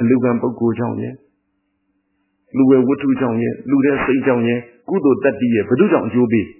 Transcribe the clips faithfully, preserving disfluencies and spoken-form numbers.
လူကံပုဂ္ဂိုလ်ကြောင့်ရဲ့လူဝဲဝတ္ထုကြောင့်ရဲ့လူတဲ့စိတ်ကြောင့်ရဲ့ကုသိုလ်တတ္တိရဲ့ဘု து ကြောင့်အကျိုးပေး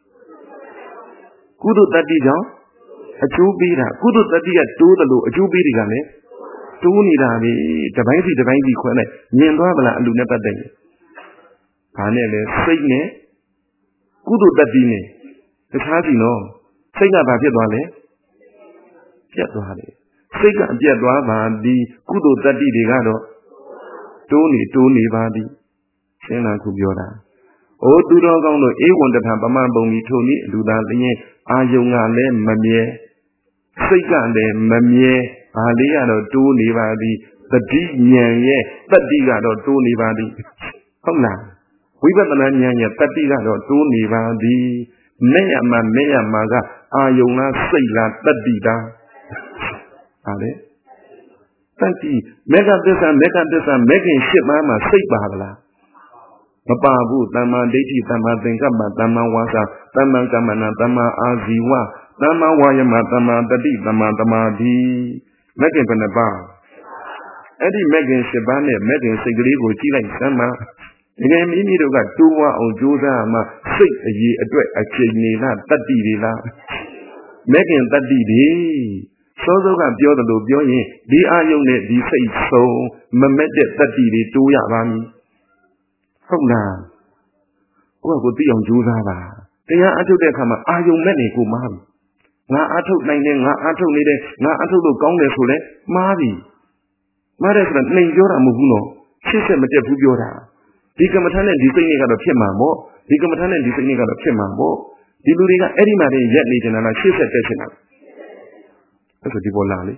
ကုသိုလ်တတ္တိကြောင့်အကျိုးပေးတာကုသိုလ်တတ္တိကတိုးတယ်လို့အကျိုးပေးတွေကလည်းတိုးနေတာပဲတပိုင်းစီတပိုင်းစီခွဲလိုက်မြင်သွားမလားအလူနဲ့ပတ်သက်ရင်ဘာနဲ့လဲစိတ်နဲ့ကုသိုလ်တတ္တိနဲ့တခြားစီနော်စိတ်ကဘာဖြစ်သွားလဲပြတ်သွားတယ်စိတ်ကပြတ်သွားပါဒီကုသိုလ်တတ္တိတွေကတော့တိုးနေတိုးနေပါသည်ရှင်းလားခုပြောတာအိုးသူတော်ကောင်းတို့အေဝံတထပမပုံပြီးထိုနည်းလူသားလျင်အာယုံကလည်းမမြဲစိတ်ကလည်းမမြဲဘာလေးကတော့တိုးနေပါသည်တတိဉာဏ်ရဲ့တတ္တိကတော့တိုးနေပါသည်ဟုတ်လားဝိပဿနာဉာဏ်ရဲ့တတ္တိကတော့တိုးနေပါသည်မဲ့ရမှာမဲ့ရမှာကအာယုံလားစိတ်လားတတ္တိလားဟာလေတတ္တိမေဃသစ္စာမေဃသစ္စာမေခင်ရှစ်ပါးမှာစိတ်ပါလားမပါဘူးတမ္မာဒိဋ္ဌိတမ္မာသင်္ကပ္ပတမ္မာဝါစာတမ္မာကမ္မနာတမ္မာအာဇီဝတမ္မာဝါယမတမ္မာတတိတမ္မာသမာဓိမဂ်ခင်ဘယ်နှပါအဲ့ဒီမဂ်ခင်၈ပါးနဲ့မဂ်ခင်စိတ်ကလေးကိုကြည့်လိုက်စမ်းပါတကယ်မိမိတို့ကတိုးဝအောင်ကြိုးစားမှစိတ်အရေးအတွက်အချိန်နေလားတတ္တိတွေလားမဂ်ခင်တတ္တိတွေစောစောကပြောတယ်လို့ပြောရင်ဒီအာယုန်နဲ့ဒီစိတ်ဆုံးမမက်တဲ့တတ္တိတွေတိုးရပါမည်ဟုတ်လားကိုယ့်ကိုသိအောင်ကြိုးစားပါတရားအထုတ်တဲ့အခါမှာအာယုံမဲ့နေကိုမားပြီငါအထုတ်နိုင်တယ်ငါအထုတ်နေတယ်ငါအထုတ်လို့ကောင်းတယ်ဆိုလဲမားပြီမားတယ်ဆိုတာနှိမ်ပြောတာမဟုတ်ဘူးနော်ရှစ်ဆက်မတက်ဘူးပြောတာဒီကမ္မထာနဲ့ဒီစိတ်နဲ့ကတော့ဖြစ်မှာပေါ့ဒီကမ္မထာနဲ့ဒီစိတ်နဲ့ကတော့ဖြစ်မှာပေါ့ဒီလူတွေကအဲ့ဒီမှာတည်းရက်နေကြတာလားရှစ်ဆက်တက်ချင်တာအဲ့ဆိုဒီပေါ်လာလေ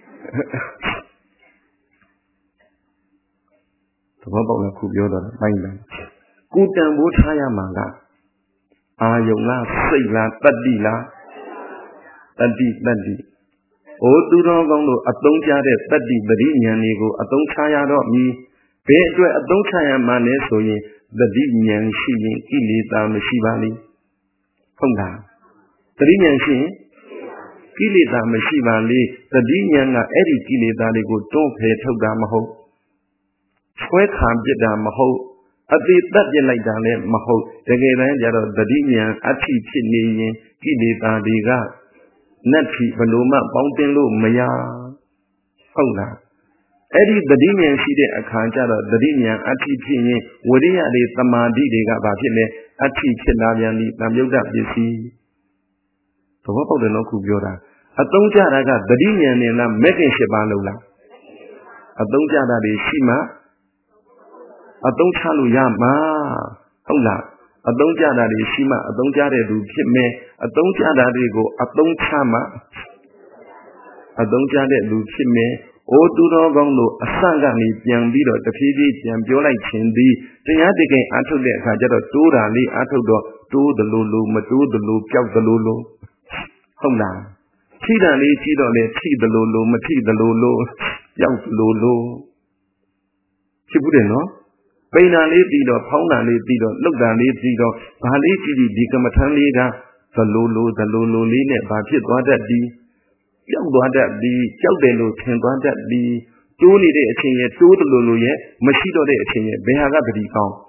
သဘောပေါက်လားခုပြောတော့ပိုင်းတယ်ကိုတန်ဖိုးထားရမှာကအာယုံလားစိတ်လားတတ္တိလားတတ္တိတတ္တိအိုသူတော်ကောင်းတို့အသုံးချတဲ့တတ္တိပရိညာဏ်တွေကိုအသုံးချရတော့မည်ဘယ်အတွက်အသုံးချရမှာလဲဆိုရင်တတိဉာဏ်ရှိရင်ကိလေသာမရှိပါလိမ့်ဟုတ်လားတတိဉာဏ်ရှိရင်ကိလေသာမရှိပါလေတတိဉာဏ်ကအဲ့ဒီကိလေသာတွေကိုတွန်းဖယ်ထုတ်တာမဟုတ်ဆွဲခံပြစ်တာမဟုတ်အသေးသက်ပြစ်လိုက်တာလည်းမဟုတ်တကယ်တမ်းကျတော့တတိဉာဏ်အဋ္ဌိဖြစ်နေရင်ကိလေသာတွေကနတ်ဖြီဘလို့မှပေါင်းတင်လို့မရဟုတ်လားအဲ့ဒီတတိဉာဏ်ရှိတဲ့အခါကျတော့တတိဉာဏ်အဋ္ဌိဖြစ်ရင်ဝိရိယတွေသမာဓိတွေကဘာဖြစ်လဲအဋ္ဌိဖြစ်လာပြန်ပြီတံမြုဒ္ဒပစ္စည်းသဘောပေါက်တယ်နော်ခုပြောတာအသုံးကျတာကတတိဉာဏ်နဲ့လားမဂ္ဂင်၈ပါးလုံးလားအသုံးကျတာတွေရှိမှအသုံးချလို့ရမှာဟုတ်လားအသုံးကျတာတွေရှိမှအသုံးကျတဲ့သူဖြစ်မယ်အသုံးကျတာတွေကိုအသုံးချမှအသုံးကျတဲ့လူဖြစ်မယ်အိုသူတော်ကောင်းတို့အစကနေပြန်ပြီးတော့တဖြည်းဖြည်းပြန်ပြောလိုက်ခြင်းသည်တရားတကယ်အထုတ်တဲ့အခါကျတော့တိုးတာလေးအထုတ်တော့တိုးတယ်လို့လို့မတိုးတယ်လို့ပျောက်တယ်လို့လို့ဟုတ်လားထိတာလေးကြီးတော့လေထိတယ်လို့လို့မထိတယ်လို့လို့ပျောက်တယ်လို့လို့ဖြစ်ဘူးတယ်နော်ပိန်တာလေးပြီးတော့ဖောင်းတာလေးပြီးတော့လှုပ်တာလေးပြီးတော့ဘာလေးကြည့်ကြည့်ဒီကမ္မထမ်းလေးကသလိုလိုသလိုလိုလေးနဲ့ဘာဖြစ်သွားတတ်သည်ပျောက်သွားတတ်သည်ကြောက်တယ်လို့ထင်သွားတတ်သည်တိုးနေတဲ့အချိန်ရဲ့တိုးတယ်လို့လို့ရဲ့မရှိတော့တဲ့အချိန်ရဲ့ဘယ်ဟာကတတိကောင်း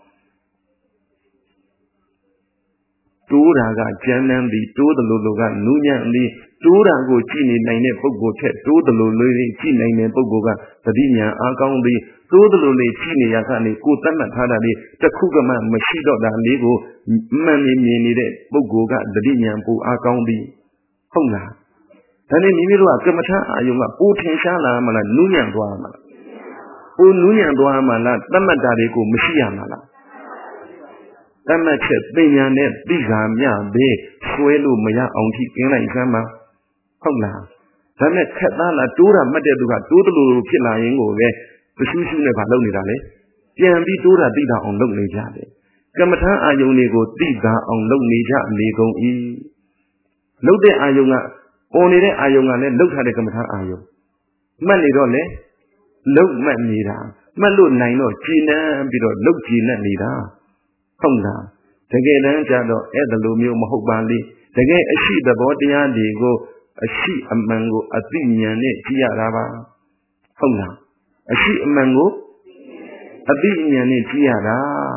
တိုးတာကကျမ်းနန်းသည်တိုးတယ်လို့လို့ကနူးညံ့သည်တိုးတာကိုကြည့်နေနိုင်တဲ့ပုဂ္ဂိုလ်ထက်တိုးတယ်လို့လေးကြည့်နိုင်တဲ့ပုဂ္ဂိုလ်ကတတိဉာဏ်အားကောင်းသည်တိုးတယ်လို့လေးကြည့်နေရကနေကိုယ်တတ်မှတ်ထားတာလေးတစ်ခုကမှမရှိတော့တာလေးကိုမှန်မြင်မြင်နေတဲ့ပုဂ္ဂိုလ်ကတတိဉာဏ်ပူအားကောင်းသည်ဟုတ်လားဒါနဲ့မိမိတို့ကကမ္မထာအာယုံကပိုထင်ရှားလာမလားနူးညံ့သွားမှာလားပိုနူးညံ့သွားမှာလားတတ်မှတ်တာတွေကိုမရှိရမှာလားတတ်မှတ်ချက်ပညာနဲ့သိခါမြပဲဆွဲလို့မရအောင်ထိကျင်းလိုက်စမ်းပါဟုတ်လားဒါနဲ့ခက်သားလားတိုးတာမှတ်တဲ့သူကတိုးတယ်လို့ဖြစ်လာရင်ကိုပဲပရှုရှုနဲ့ဘာလုပ်နေတာလဲပြန်ပြီးတိုးတာသိတာအောင်လုပ်နေကြတယ်ကမ္မထာအာယုန်တွေကိုသိတာအောင်လုပ်နေကြနေကုန်၏လုပ်တဲ့အာယုန်ကပေါ်နေတဲ့အာယုန်ကလည်းလှုပ်ထားတဲ့ကမ္မထာအာယုန်မှတ်နေတော့လေလှုပ်မှတ်နေတာမှတ်လို့နိုင်တော့ကြည်နန်းပြီးတော့လှုပ်ကြည်နဲ့နေတာဟုတ်လားတကယ်တမ်းကျတော့အဲ့ဒါလိုမျိုးမဟုတ်ပါလေတကယ်အရှိသဘောတရားတွေကိုအရှိအမှန်ကိုအသိဉာဏ်နဲ့ကြည့်ရတာပါဟုတ်လားအရှိအမှန်ကိုအသိဉာဏ်နဲ့ကြည့်ရတာ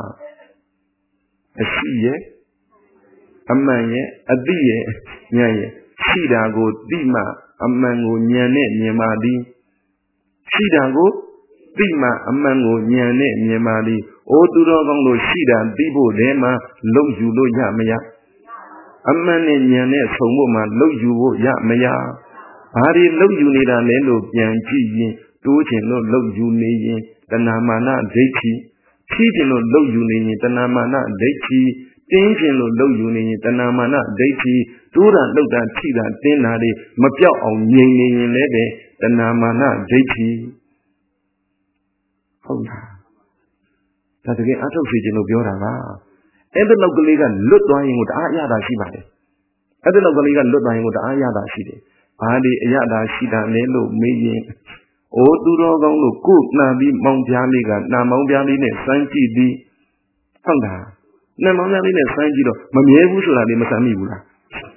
အရှိရဲ့အမှန်ရဲ့အသိရဲ့ဉာဏ်ရဲ့ရှိတာကိုသိမှအမှန်ကိုဉာဏ်နဲ့မြင်ပါသည်ရှိတာကိုသိမှအမှန်ကိုဉာဏ်နဲ့မြင်ပါသည်အိုးသူတော်ကောင်းတို့ရှိတာသိဖို့တည်းမှလုံယူလို့ရမရအမှန်နဲ့ဉာဏ်နဲ့ဆုံဖို့မှလုံယူဖို့ရမရဘာတွေလုံယူနေတာလဲလို့ပြန်ကြည့်ရင်တိုးချင်လို့လုံယူနေရင်တဏမာနဒိဋ္ဌိဖြီးချင်လို့လုံယူနေရင်တဏမာနဒိဋ္ဌိတင်းချင်လို့လုံယူနေရင်တဏမာနဒိဋ္ဌိတိုးတာလှုပ်တာထိတာတင်းတာတွေမပြောက်အောင်ငြိမ်နေရင်လည်းပဲတဏမာနဒိဋ္ဌိဟုတ်လားဒါတကယ်အထုတ်စီခြင်းလို့ပြောတာပါအဲ့ဒီလောက်ကလေးကလွတ်သွားရင်ကိုတအားအရသာရှိပါတယ်အဲ့ဒီလောက်ကလေးကလွတ်သွားရင်ကိုတအားအရသာရှိတယ်ဘာဒီအရသာရှိတာလဲလို့မေးရင်အိုးသူတော်ကောင်းတို့ကိုနှံပြီးမောင်ပြားလေးကနှံမောင်ပြားလေးနဲ့စမ်းကြည့်ပြီးဟုတ်လားနှံမောင်ပြားလေးနဲ့စမ်းကြည့်တော့မမြဲဘူးဆိုတာလေးမစမ်းမိဘူးလား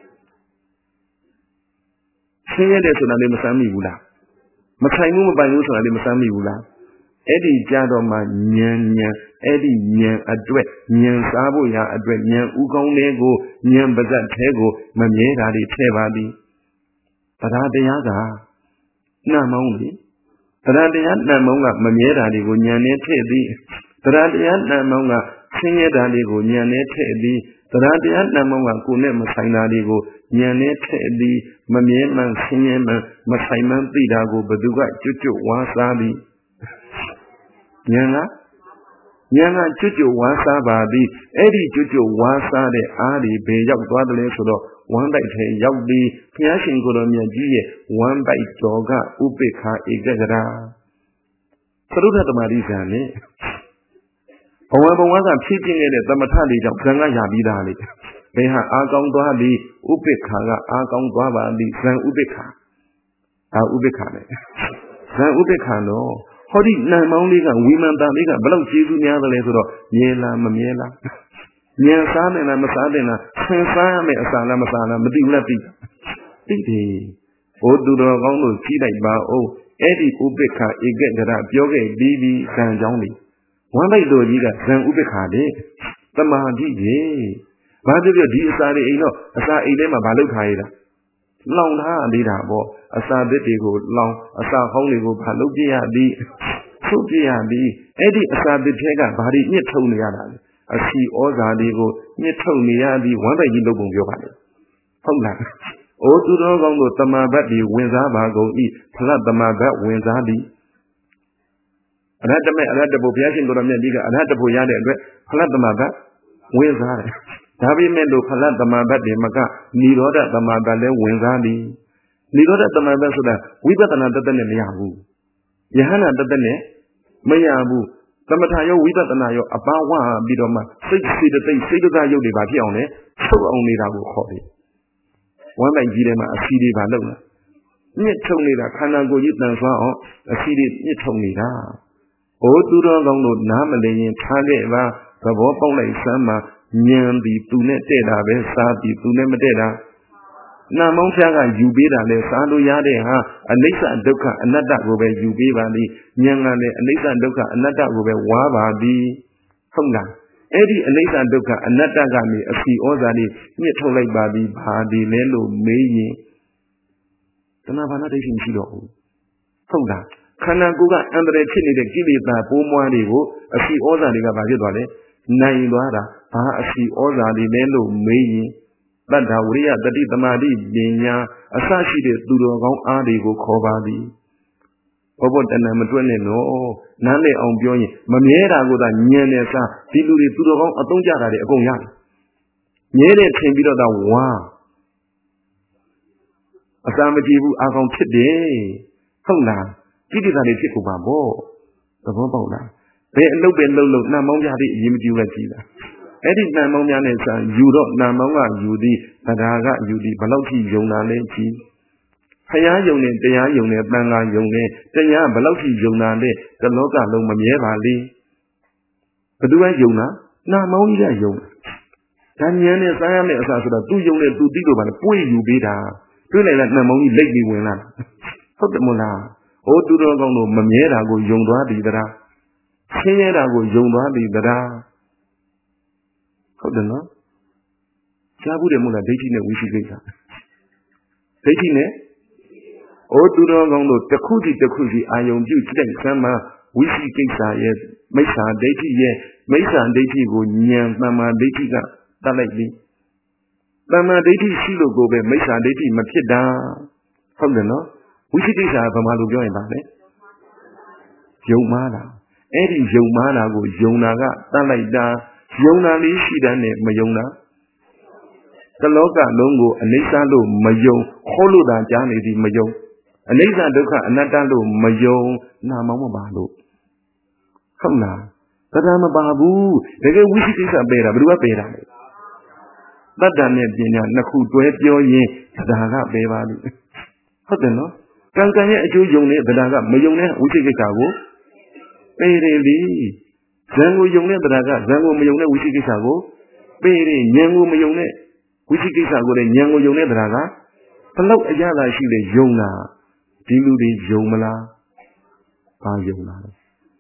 ဆင်းရဲတယ်ဆိုတာလေးမစမ်းမိဘူးလားမဆိုင်ဘူးမပိုင်ဘူးဆိုတာလေးမစမ်းမိဘူးလားအဲ့ဒီကြတော့မှဉာဏ်ဉာဏ်အဲ့ဒီဉာဏ်အတွက်ဉာဏ်စားဖို့ရာအတွက်ဉာဏ်ဥကောင်းလေးကိုဉာဏ်ပါဇက်ထဲကိုမမြဲတာတွေထည့်ပါသည်တရားတရားကနှံမောင်းလေတရားတရားနှံမောင်းကမမြဲတာတွေကိုဉာဏ်နဲ့ထည့်သည်တရားတရားနှံမောင်းကဆင်းရဲတာတွေကိုဉာဏ်နဲ့ထည့်သည်တရားတရားနှံမောင်းကကိုယ်နဲ့မဆိုင်တာတွေကိုဉာဏ်နဲ့ထည့်သည်မမြဲမှန်ဆင်းရဲမှန်မဆိုင်မှန်သိတာကိုဘယ်သူကကျွတ်ကျွတ်ဝါစားသည်ဉာဏ်ကဉာဏ်ကကျွတ်ကျွတ်ဝါစားပါသည်အဲ့ဒီကျွတ်ကျွတ်ဝါစားတဲ့အားဒီဘယ်ရောက်သွားတယ်လဲဆိုတော့ဝမ်းပိုက်ထဲရောက်ပြီးဘုရားရှင်ကိုယ်တော်မြတ်ကြီးရဲ့ဝမ်းပိုက်တော်ကဥပိ္ပခာဧကဂရာသရုဒ္ဓတမာတိဇာနဲ့ဘဝဘဝကဖြည့်ပြင်းခဲ့တဲ့သမထလေးကြောင့်ဇံကရပြီးသားလေဘယ်ဟာအာကောင်းသွားသည်ဥပိ္ပခာကအာကောင်းသွားပါသည်ဇံဥပိ္ပခာအာဥပိ္ပခာလေဇံဥပိ္ပခာတော့ဟောဒီနံမောင်းလေးကဝိမာန်တန်လေးကဘလောက်ကျေးဇူးများတယ်လဲဆိုတော့မြဲလားမမြဲလားဉာဏ်စားတယ်လားမစားတယ်လားဆင်စားရမယ်အစာလားမစားလားမသိဘူးလားသိသိတယ်ဘုသူတော်ကောင်းတို့ကြည့်လိုက်ပါဦးအဲ့ဒီဥပိ္ပခာဧကဂရပြောခဲ့ပြီးပြီးဇံကြောင်းလေးဝမ်းပိုက်တော်ကြီးကဇံဥပိ္ပခာတဲ့တမာတိကြီးဘာဖြစ်ဖြစ်ဒီအစာတွေအိမ်တော့အစာအိမ်ထဲမှာမလုပ်ထားရတာလောင်ထားသေးတာပေါ့အစာသစ်တွေကိုလောင်အစာဟောင်းတွေကိုဘာလုပ်ပြရသည်ထုတ်ပြရသည်အဲ့ဒီအစာသစ်တွေကဘာတွေညှစ်ထုံနေရတာလဲအစီဩဇာတွေကိုညှစ်ထုံနေရသည်ဝမ်းပိုက်ကြီးလုပ်ပုံပြောပါလေဟုတ်လားအိုးသူတော်ကောင်းတို့တမဘတ်ဒီဝင်စားပါကုန်ဤဖလတ်တမဘတ်ဝင်စားသည်အရဟတမေအရဟတဘုရားရှင်ကိုယ်တော်မြတ်ကြီးကအရဟတဘုရတဲ့အတွက်ဖလတ်တမဘတ်ဝင်စားတယ်ဒါပေမဲ့လို့ဖလတ်တမဘတ်တွေမကနိရောဓတမဘတ်လည်းဝင်စားသည်နိရောဓတမဘတ်ဆိုတာဝိပဿနာတသက်နဲ့မရဘူးယဟနာတသက်နဲ့မရဘူးသမထရောဝိပဿနာရောအပါဝပြီးတော့မှစိတ်စိတ်တိတ်စိတ်တကရုပ်တွေပါဖြစ်အောင်လေချုပ်အောင်နေတာကိုခေါ်တယ်ဝမ်းပိုက်ကြီးထဲမှာအစီတွေပါလုံလာညှစ်ထုံနေတာခန္ဓာကိုယ်ကြီးတန်ဆွမ်းအောင်အစီတွေညှစ်ထုံနေတာဘိုးသူတော်ကောင်းတို့နားမလည်ရင်ထားခဲ့ပါသဘောပေါက်လိုက်စမ်းမှာဉာဏ်ပြီးသူနဲ့တဲ့တာပဲစားပြီးသူနဲ့မတဲ့တာနာမောင်းဖျားကယူပေးတာလဲစားလို့ရတဲ့ဟာအနိစ္စဒုက္ခအနတ္တကိုပဲယူပေးပါလိဉာဏ်ကလည်းအနိစ္စဒုက္ခအနတ္တကိုပဲဝါပါသည်ဟုတ်လားအဲ့ဒီအနိစ္စဒုက္ခအနတ္တကနေအစီဩဇာတွေညှစ်ထုတ်လိုက်ပါသည်ဘာဒီလဲလို့မေးရင်တဏှာဘာနာဒိဋ္ဌိမရှိတော့ဘူးဟုတ်လားခန္ဓာကိုယ်ကအန္တရာယ်ဖြစ်နေတဲ့ကိလေသာပိုးမွှားတွေကိုအစီဩဇာတွေကဘာဖြစ်သွားလဲနိုင်သွားတာဘာအစီဩဇာတွေလဲလို့မေးရင်တတ္တဝိရိယတတိသမာဓိပညာအစရှိတဲ့သူတော်ကောင်းအားတွေကိုခေါ်ပါသည်ဘောဘောတဏ္ဍမတွက်နဲ့နော်နားလည်အောင်ပြောရင်မမြဲတာကိုသာညံနေစားဒီလူတွေသူတော်ကောင်းအသုံးကြတာတွေအကုန်ရတယ်မြဲတဲ့ထင်ပြီးတော့သာဝါအစာမကြည့်ဘူးအကောင်ဖြစ်တယ်ဟုတ်လားကိဋ္တာတွေဖြစ်ကုန်ပါဗောသဘောပေါက်လားဘယ်အလုပ်ပဲလုပ်လို့နှံမောင်းပြပြီးအရင်မကြည့်ပဲကြည့်လားအဲ့ဒီနှံမောင်းများနဲ့ဆံယူတော့နှံမောင်းကယူသည်တရားကယူသည်ဘယ်လောက်ထိယုံတာလဲကြည့်ဖျားယုံနဲ့တရားယုံနဲ့ပန်းကားယုံနဲ့တရားဘယ်လောက်ထိယုံတာလဲတလောကလုံးမမြဲပါလေဘယ်သူကယုံတာနှံမောင်းကြီးကယုံဒါဉာဏ်နဲ့စားရမယ့်အစားဆိုတော့သူယုံနဲ့သူသိလို့ပါလေပွေယူပေးတာတွေ့လိုက်လားနှံမောင်းကြီးလိတ်ပြီးဝင်လာဟုတ်တယ်မို့လားဩဩသူတော်ကောင်းတို့မမြဲတာကိုယုံသွားသည်တရားဆင်းရဲတာကိုယုံသွားသည်တရားဟုတ်တယ်နော်ကြားဘူးတယ်မို့လားဒိဋ္ဌိနဲ့ဝိသိကိစ္စဒိဋ္ဌိနဲ့ဩသူတော်ကောင်းတို့တစ်ခုစီတစ်ခုစီအာယုံပြုစိတ်ဆမ်းမှာဝိသိကိစ္စရဲ့မိစ္ဆာဒိဋ္ဌိရဲ့မိစ္ဆာဒိဋ္ဌိကိုဉာဏ်တမ္မာဒိဋ္ဌိကတတ်လိုက်ပြီတမ္မာဒိဋ္ဌိရှိလို့ကိုပဲမိစ္ဆာဒိဋ္ဌိမဖြစ်တာဟုတ်တယ်နော်ဝိသိကိစ္စကဘာမှလို့ပြောရင်ပါလဲယုံမှားတာအဲ့ဒီယုံမှားတာကိုယုံတာကတတ်လိုက်တာယုံတာလေးရှိတဲ့နဲ့မယုံတာတလောကလုံးကိုအနိစ္စလို့မယုံခေါ်လို့တာကြားနေသည်မယုံအနိစ္စဒုက္ခအနတ္တလို့မယုံနာမောင်းမပါလို့ဟုတ်လားတရားမပါဘူးတကယ်ဝိသိကိစ္စပယ်တာဘယ်သူကပယ်တာလဲတတ္တနဲ့ပညာနှစ်ခုတွဲပြောရင်ဒါကပယ်ပါလိမ့်ဟုတ်တယ်နော်ကံကံရဲ့အကျိုးယုံတဲ့တရားကမယုံတဲ့ဝိသိကိစ္စကိုပယ်တယ်လေဇံကိုယုံတဲ့တရားကဇံကိုမယုံတဲ့ဝိသိကိစ္စကိုပယ်တယ်ဉာဏ်ကိုမယုံတဲ့ဝိသိကိစ္စကိုလည်းဉာဏ်ကိုယုံတဲ့တရားကဘလောက်အရသာရှိလေယုံတာဒီလူတွေယုံမလားဘာယုံလား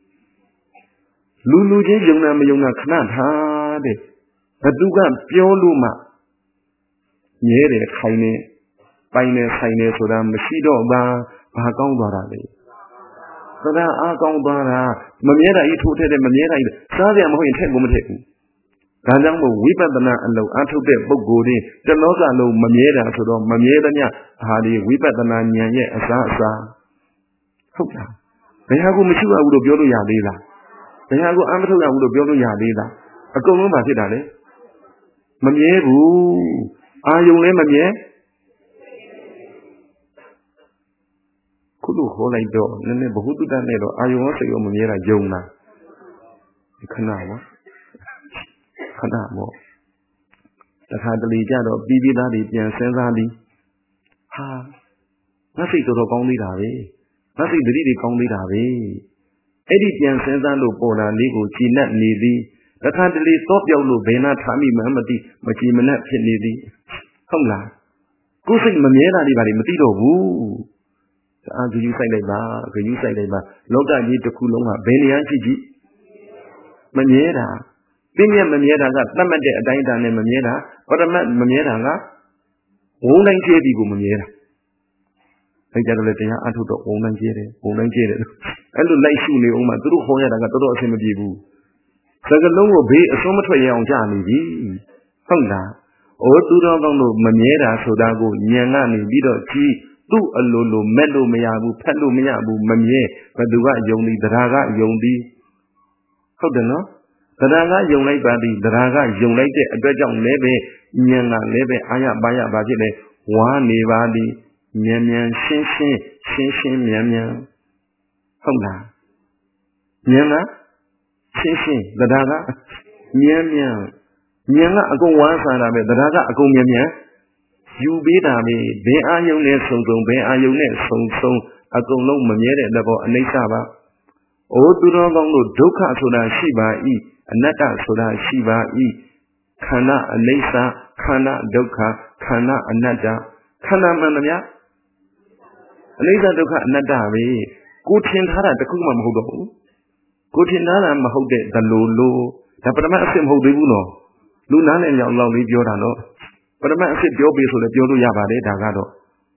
လူလူချင်းယုံတာမယုံတာခဏထားတဲ့ဘသူကပြောလို့မှမြဲတယ်ခိုင်နေပိုင်နေဆိုင်နေဆိုတာမရှိတော့ဘာဘာကောင်းသွားတာလေတရားအားကောင်းသွားတာမမြဲတာကြီးထိုးထက်တဲ့မမြဲတာကြီးစားကြမဟုတ်ရင်ထက်ကိုမထက်ဘူးဒါကြောင့်မို့ဝိပဿနာအလုံးအထုတ်တဲ့ပုဂ္ဂိုလ်တွေတလောကလုံးမမြဲတာဆိုတော့မမြဲသမျှဟာဒီဝိပဿနာဉာဏ်ရဲ့အစားအစာဟုတ်လားဘယ်ဟာကိုမရှိဘူးလို့ပြောလို့ရသေးလားဘယ်ဟာကိုအမထုတ်ရဘူးလို့ပြောလို့ရသေးလားအကုန်လုံးပါဖြစ်တာလေမမြဲဘူးအာယုံလည်းမမြဲခုလိုခေါ်လိုက်တော့နည်းနည်းဘ ഹു တုတ္တနဲ့တော့အာယုံရောစိတ်ရောမမြဲတာယုံတာခဏပါခဏပေါ့တခါတလေကြတော့ပြီးပြီးသားတွေပြန်စဉ်းစားပြီးဟာငါစိတ်တော်တော်ကောင်းသေးတာပဲငါစိတ်တတိတွေကောင်းသေးတာပဲအဲ့ဒီပြန်စဉ်းစားလို့ပေါ်လာလေးကိုကြည်နပ်နေသည်တခါတလေသော့ပြောက်လို့ဘယ်နာထားမိမှမသိမကြည်မနက်ဖြစ်နေသည်ဟုတ်လားကိုယ်စိတ်မမြဲတာတွေပါလေမသိတော့ဘူးအာဂယုဆိုင်လိုက်ပါဂယုဆိုင်လိုက်ပါလောကကြီးတစ်ခုလုံးကဘယ်နေရာကြည့်ကြည့်မမြဲတာပြင်းပြမမြဲတာကသတ်မှတ်တဲ့အတိုင်းအတာနဲ့မမြဲတာပရမတ်မမြဲတာကဝုန်းတိုင်းကျဲပြီးကိုမမြဲတာအဲ့ကြတော့လေတရားအထုတ်တော့ဝုန်းတိုင်းကျဲတယ်ဝုန်းတိုင်းကျဲတယ်အဲ့လိုလိုက်ရှုနေအောင်မှသူတို့ခေါ်ရတာကတော်တော်အဆင်မပြေဘူးစကလုံးကိုဘေးအစွန်းမထွက်ရအောင်ကြာနေပြီဟုတ်လားဩသူတော်ကောင်းတို့မမြဲတာဆိုတာကိုဉာဏ်ကနေပြီးတော့ကြည့်သူ့အလိုလိုမဲ့လို့မရဘူးဖက်လို့မရဘူးမမြဲဘသူကယုံသည်တရားကယုံသည်ဟုတ်တယ်နော်တရားကယုံလိုက်ပါသည်တရားကယုံလိုက်တဲ့အတွက်ကြောင့်လည်းပဲဉာဏ်ကလည်းပဲအာရပါရပါဖြစ်လေဝါနေပါသည်မြန်မြန်ရှင်းရှင်းရှင်းရှင်းမြန်မြန်ဟုတ်လားဉာဏ်ကရှင်းရှင်းတရားကမြန်မြန်ဉာဏ်ကအကုန်ဝါစားတာပဲတရားကအကုန်မြန်မြန်ယူပေးတာပဲဘယ်အာယုံနဲ့ဆုံဆုံဘယ်အာယုံနဲ့ဆုံဆုံအကုန်လုံးမမြဲတဲ့သဘောအနိစ္စပါအိုသူတော်ကောင်းတို့ဒုက္ခဆိုတာရှိပါ၏အနတ္တဆိုတာရှိပါ၏ခန္ဓာအနိစ္စခန္ဓာဒုက္ခခန္ဓာအနတ္တခန္ဓာမှန်သမျှအနိစ္စဒုက္ခအနတ္တပဲကိုထင်ထားတာတခုမှမဟုတ်တော့ဘူးကိုထင်ထားတာမဟုတ်တဲ့ဒလိုလိုဒါပထမအစစ်မဟုတ်သေးဘူးနော်လူနားနဲ့မြောင်လောက်လေးပြောတာနော်ပထမအစစ်ပြောပြီးဆိုလည်းပြောလို့ရပါတယ်ဒါကတော့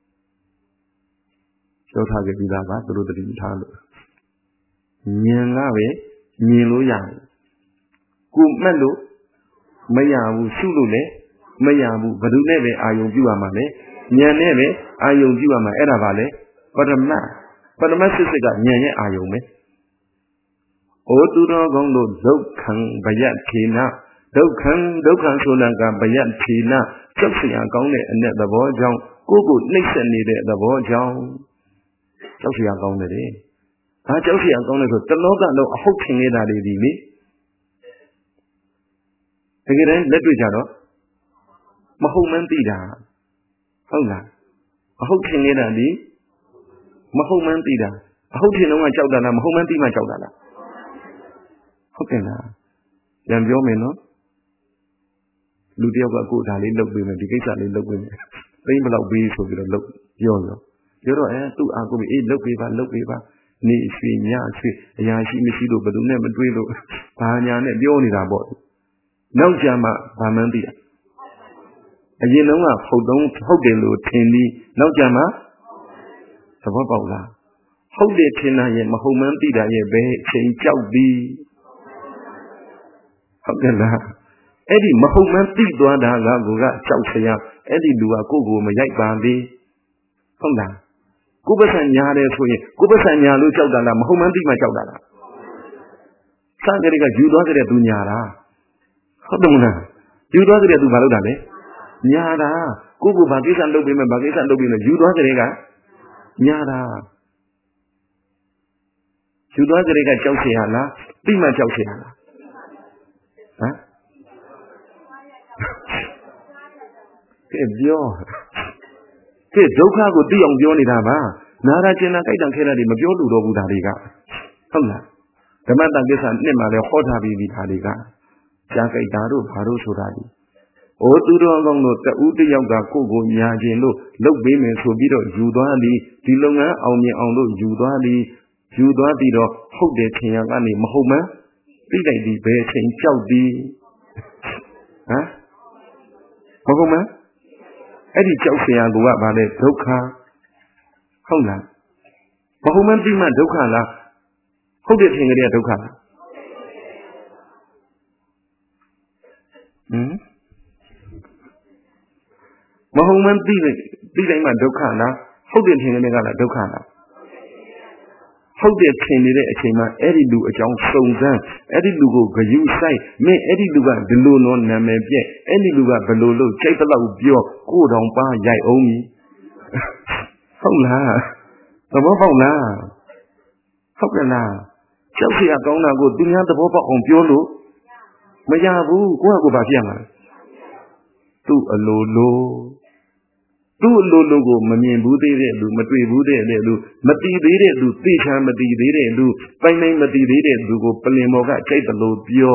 ပြောထားကြပြီးသားပါသူတို့တတိထားလို့ဉာဏ်ကပဲမြင်လို့ရတယ်ကိုမှတ်လို့မရဘူးရှုလို့လည်းမရဘူးဘယ်သူနဲ့ပဲအာယုံပြုရမှာလဲဉာဏ်နဲ့ပဲအာယုံပြုရမှာအဲ့ဒါပါလေပရမတ်ပရမတ်စစ်စစ်ကဉာဏ်ရဲ့အာယုံပဲဩသူတော်ကောင်းတို့ဒုက္ခံဗယထေနဒုက္ခံဒုက္ခံဆိုတာကဗယထေနကြောက်เสียကောင်းတဲ့အ내သဘောကြောင့်ကိုယ့်ကိုနှိမ့်ဆက်နေတဲ့သဘောကြောင့်ကြောက်เสียကောင်းတယ်ဘာကြောက်เสียကောင်းလဲဆိုတလောကလုံးအဟုတ်ထင်နေတာတွေဒီလေတကယ်တမ်းလက်တွေ့ကြတော့မဟုတ်မှန်းသိတာဟုတ်လားအဟုတ်ထင်နေတာဒီမဟုတ်မှန်းသိတာအဟုတ်ထင်တော့ကြောက်တာလားမဟုတ်မှန်းသိမှကြောက်တာလားဟုတ်ကဲ့လားပြန်ပြောမယ်နော်လူတယောက်ကကိုယ်ဒါလေးလုပ်ပေးမယ်ဒီကိစ္စလေးလုပ်ပေးမယ်သိဘလောက်ပေးဆိုပြီးတော့လုပ်ပြောရောပြောတော့အဲသူ့အာကိုအေးလုတ်ပေးပါလုတ်ပေးပါနေရွှေညရွှေအရာရှိမရှိလို့ဘယ်သူနဲ့မတွေ့လို့ဘာညာနဲ့ပြောနေတာပေါ့နောက်ကြမှာဗာမှန်းသိတာအရင်တုန်းကဟုတ်တုံးဟုတ်တယ်လို့ထင်ပြီးနောက်ကြမှာသဘောပေါက်လားဟုတ်တယ်ထင်တာရဲ့မဟုတ်မှန်းသိတာရဲ့ဘယ်အချိန်ကြောက်ပြီးဟုတ်ကဲ့လားအဲ့ဒီမဟုတ်မှန်းသိသွားတာကကိုကကြောက်စရာအဲ့ဒီလူကကိုယ့်ကိုမရိုက်ပါလေဟုတ်လားကိုယ်ပစံညာတယ်ဆိုရင်ကိုယ်ပစံညာလို့ကြောက်တာလားမဟုတ်မှန်းသိမှကြောက်တာလားစံကြတဲ့ကယူသွားကြတဲ့သူညာတာဟုတ်တယ်မလားယူသွားကြတဲ့သူဘာလုပ်တာလဲညာတာကိုယ့်ကိုဘာကိစ္စလုပ်ပေးမယ်ဘာကိစ္စလုပ်ပေးမယ်ယူသွားကြတဲ့ကညာတာယူသွားကြတဲ့ကကြောက်เสียလားသိမှကြောက်เสียလားဟမ်ကဲပြောကဲဒုက္ခကိုသိအောင်ပြောနေတာပါနာရာကျင်နာကြိုက်တံခဲတာတွေမပြောလို့တော့ဘူးဒါတွေကဟုတ်လားဓမ္မတန်ကိစ္စနှစ်မှာလည်းဟောထားပြီးဒီဒါတွေကကြားကြိုက်တာတို့ဘာလို့ဆိုတာဒီဩသူတော်ကောင်းတို့တဦးတယောက်ကကိုယ့်ကိုညာခြင်းလို့လုပ်ပေးမယ်ဆိုပြီးတော့ယူသွားသည်ဒီလုပ်ငန်းအောင်မြင်အောင်လို့ယူသွားသည်ယူသွားပြီးတော့ဟုတ်တယ်ထင်ရကနေမဟုတ်မှန်းသိလိုက်သည်ဘယ်ချိန်ကြောက်သည်ဟမ်မဟုတ်မှန်းအဲ့ဒီကြောက်เสียကဘာလဲဒုက္ခဟုတ်လားမဟုတ်မှန်းသိမှဒုက္ခလားဟုတ်တယ်ထင်ကြတဲ့ဒုက္ခလားဟမ်မဟုတ်မှန်းသိတယ်သိတိုင်းမှဒုက္ခလားဟုတ်တယ်ထင်ကြတဲ့ကလားဒုက္ခလားဟုတ်တယ်ထင်နေတဲ့အချိန်မှာအဲ့ဒီလူအကြောင်းစုံစမ်းအဲ့ဒီလူကိုဂယုဆိုင်မင်းအဲ့ဒီလူကဒီလိုတော့နာမည်ပြက်အဲ့ဒီလူကဘယ်လိုလုပ်စိတ်တလောက်ပြောကိုယ်တော်ပါရိုက်အောင်ကြီးဟုတ်လားသဘောပေါက်လားဟုတ်ကဲ့လားကြောက်เสียကောင်းတာကိုသူများသဘောပေါက်အောင်ပြောလို့မရဘူးကိုယ့်ဟာကိုယ်ဘာဖြစ်မှာသူ့အလိုလိုသူ့အလိုလိုကိုမမြင်ဘူးသေးတဲ့လူမတွေ့ဘူးတဲ့လူမသိသေးတဲ့လူသိချမ်းမသိသေးတဲ့လူပိုင်ပိုင်မသိသေးတဲ့လူကိုပလင်မော်ကကြိုက်တယ်လို့ပြော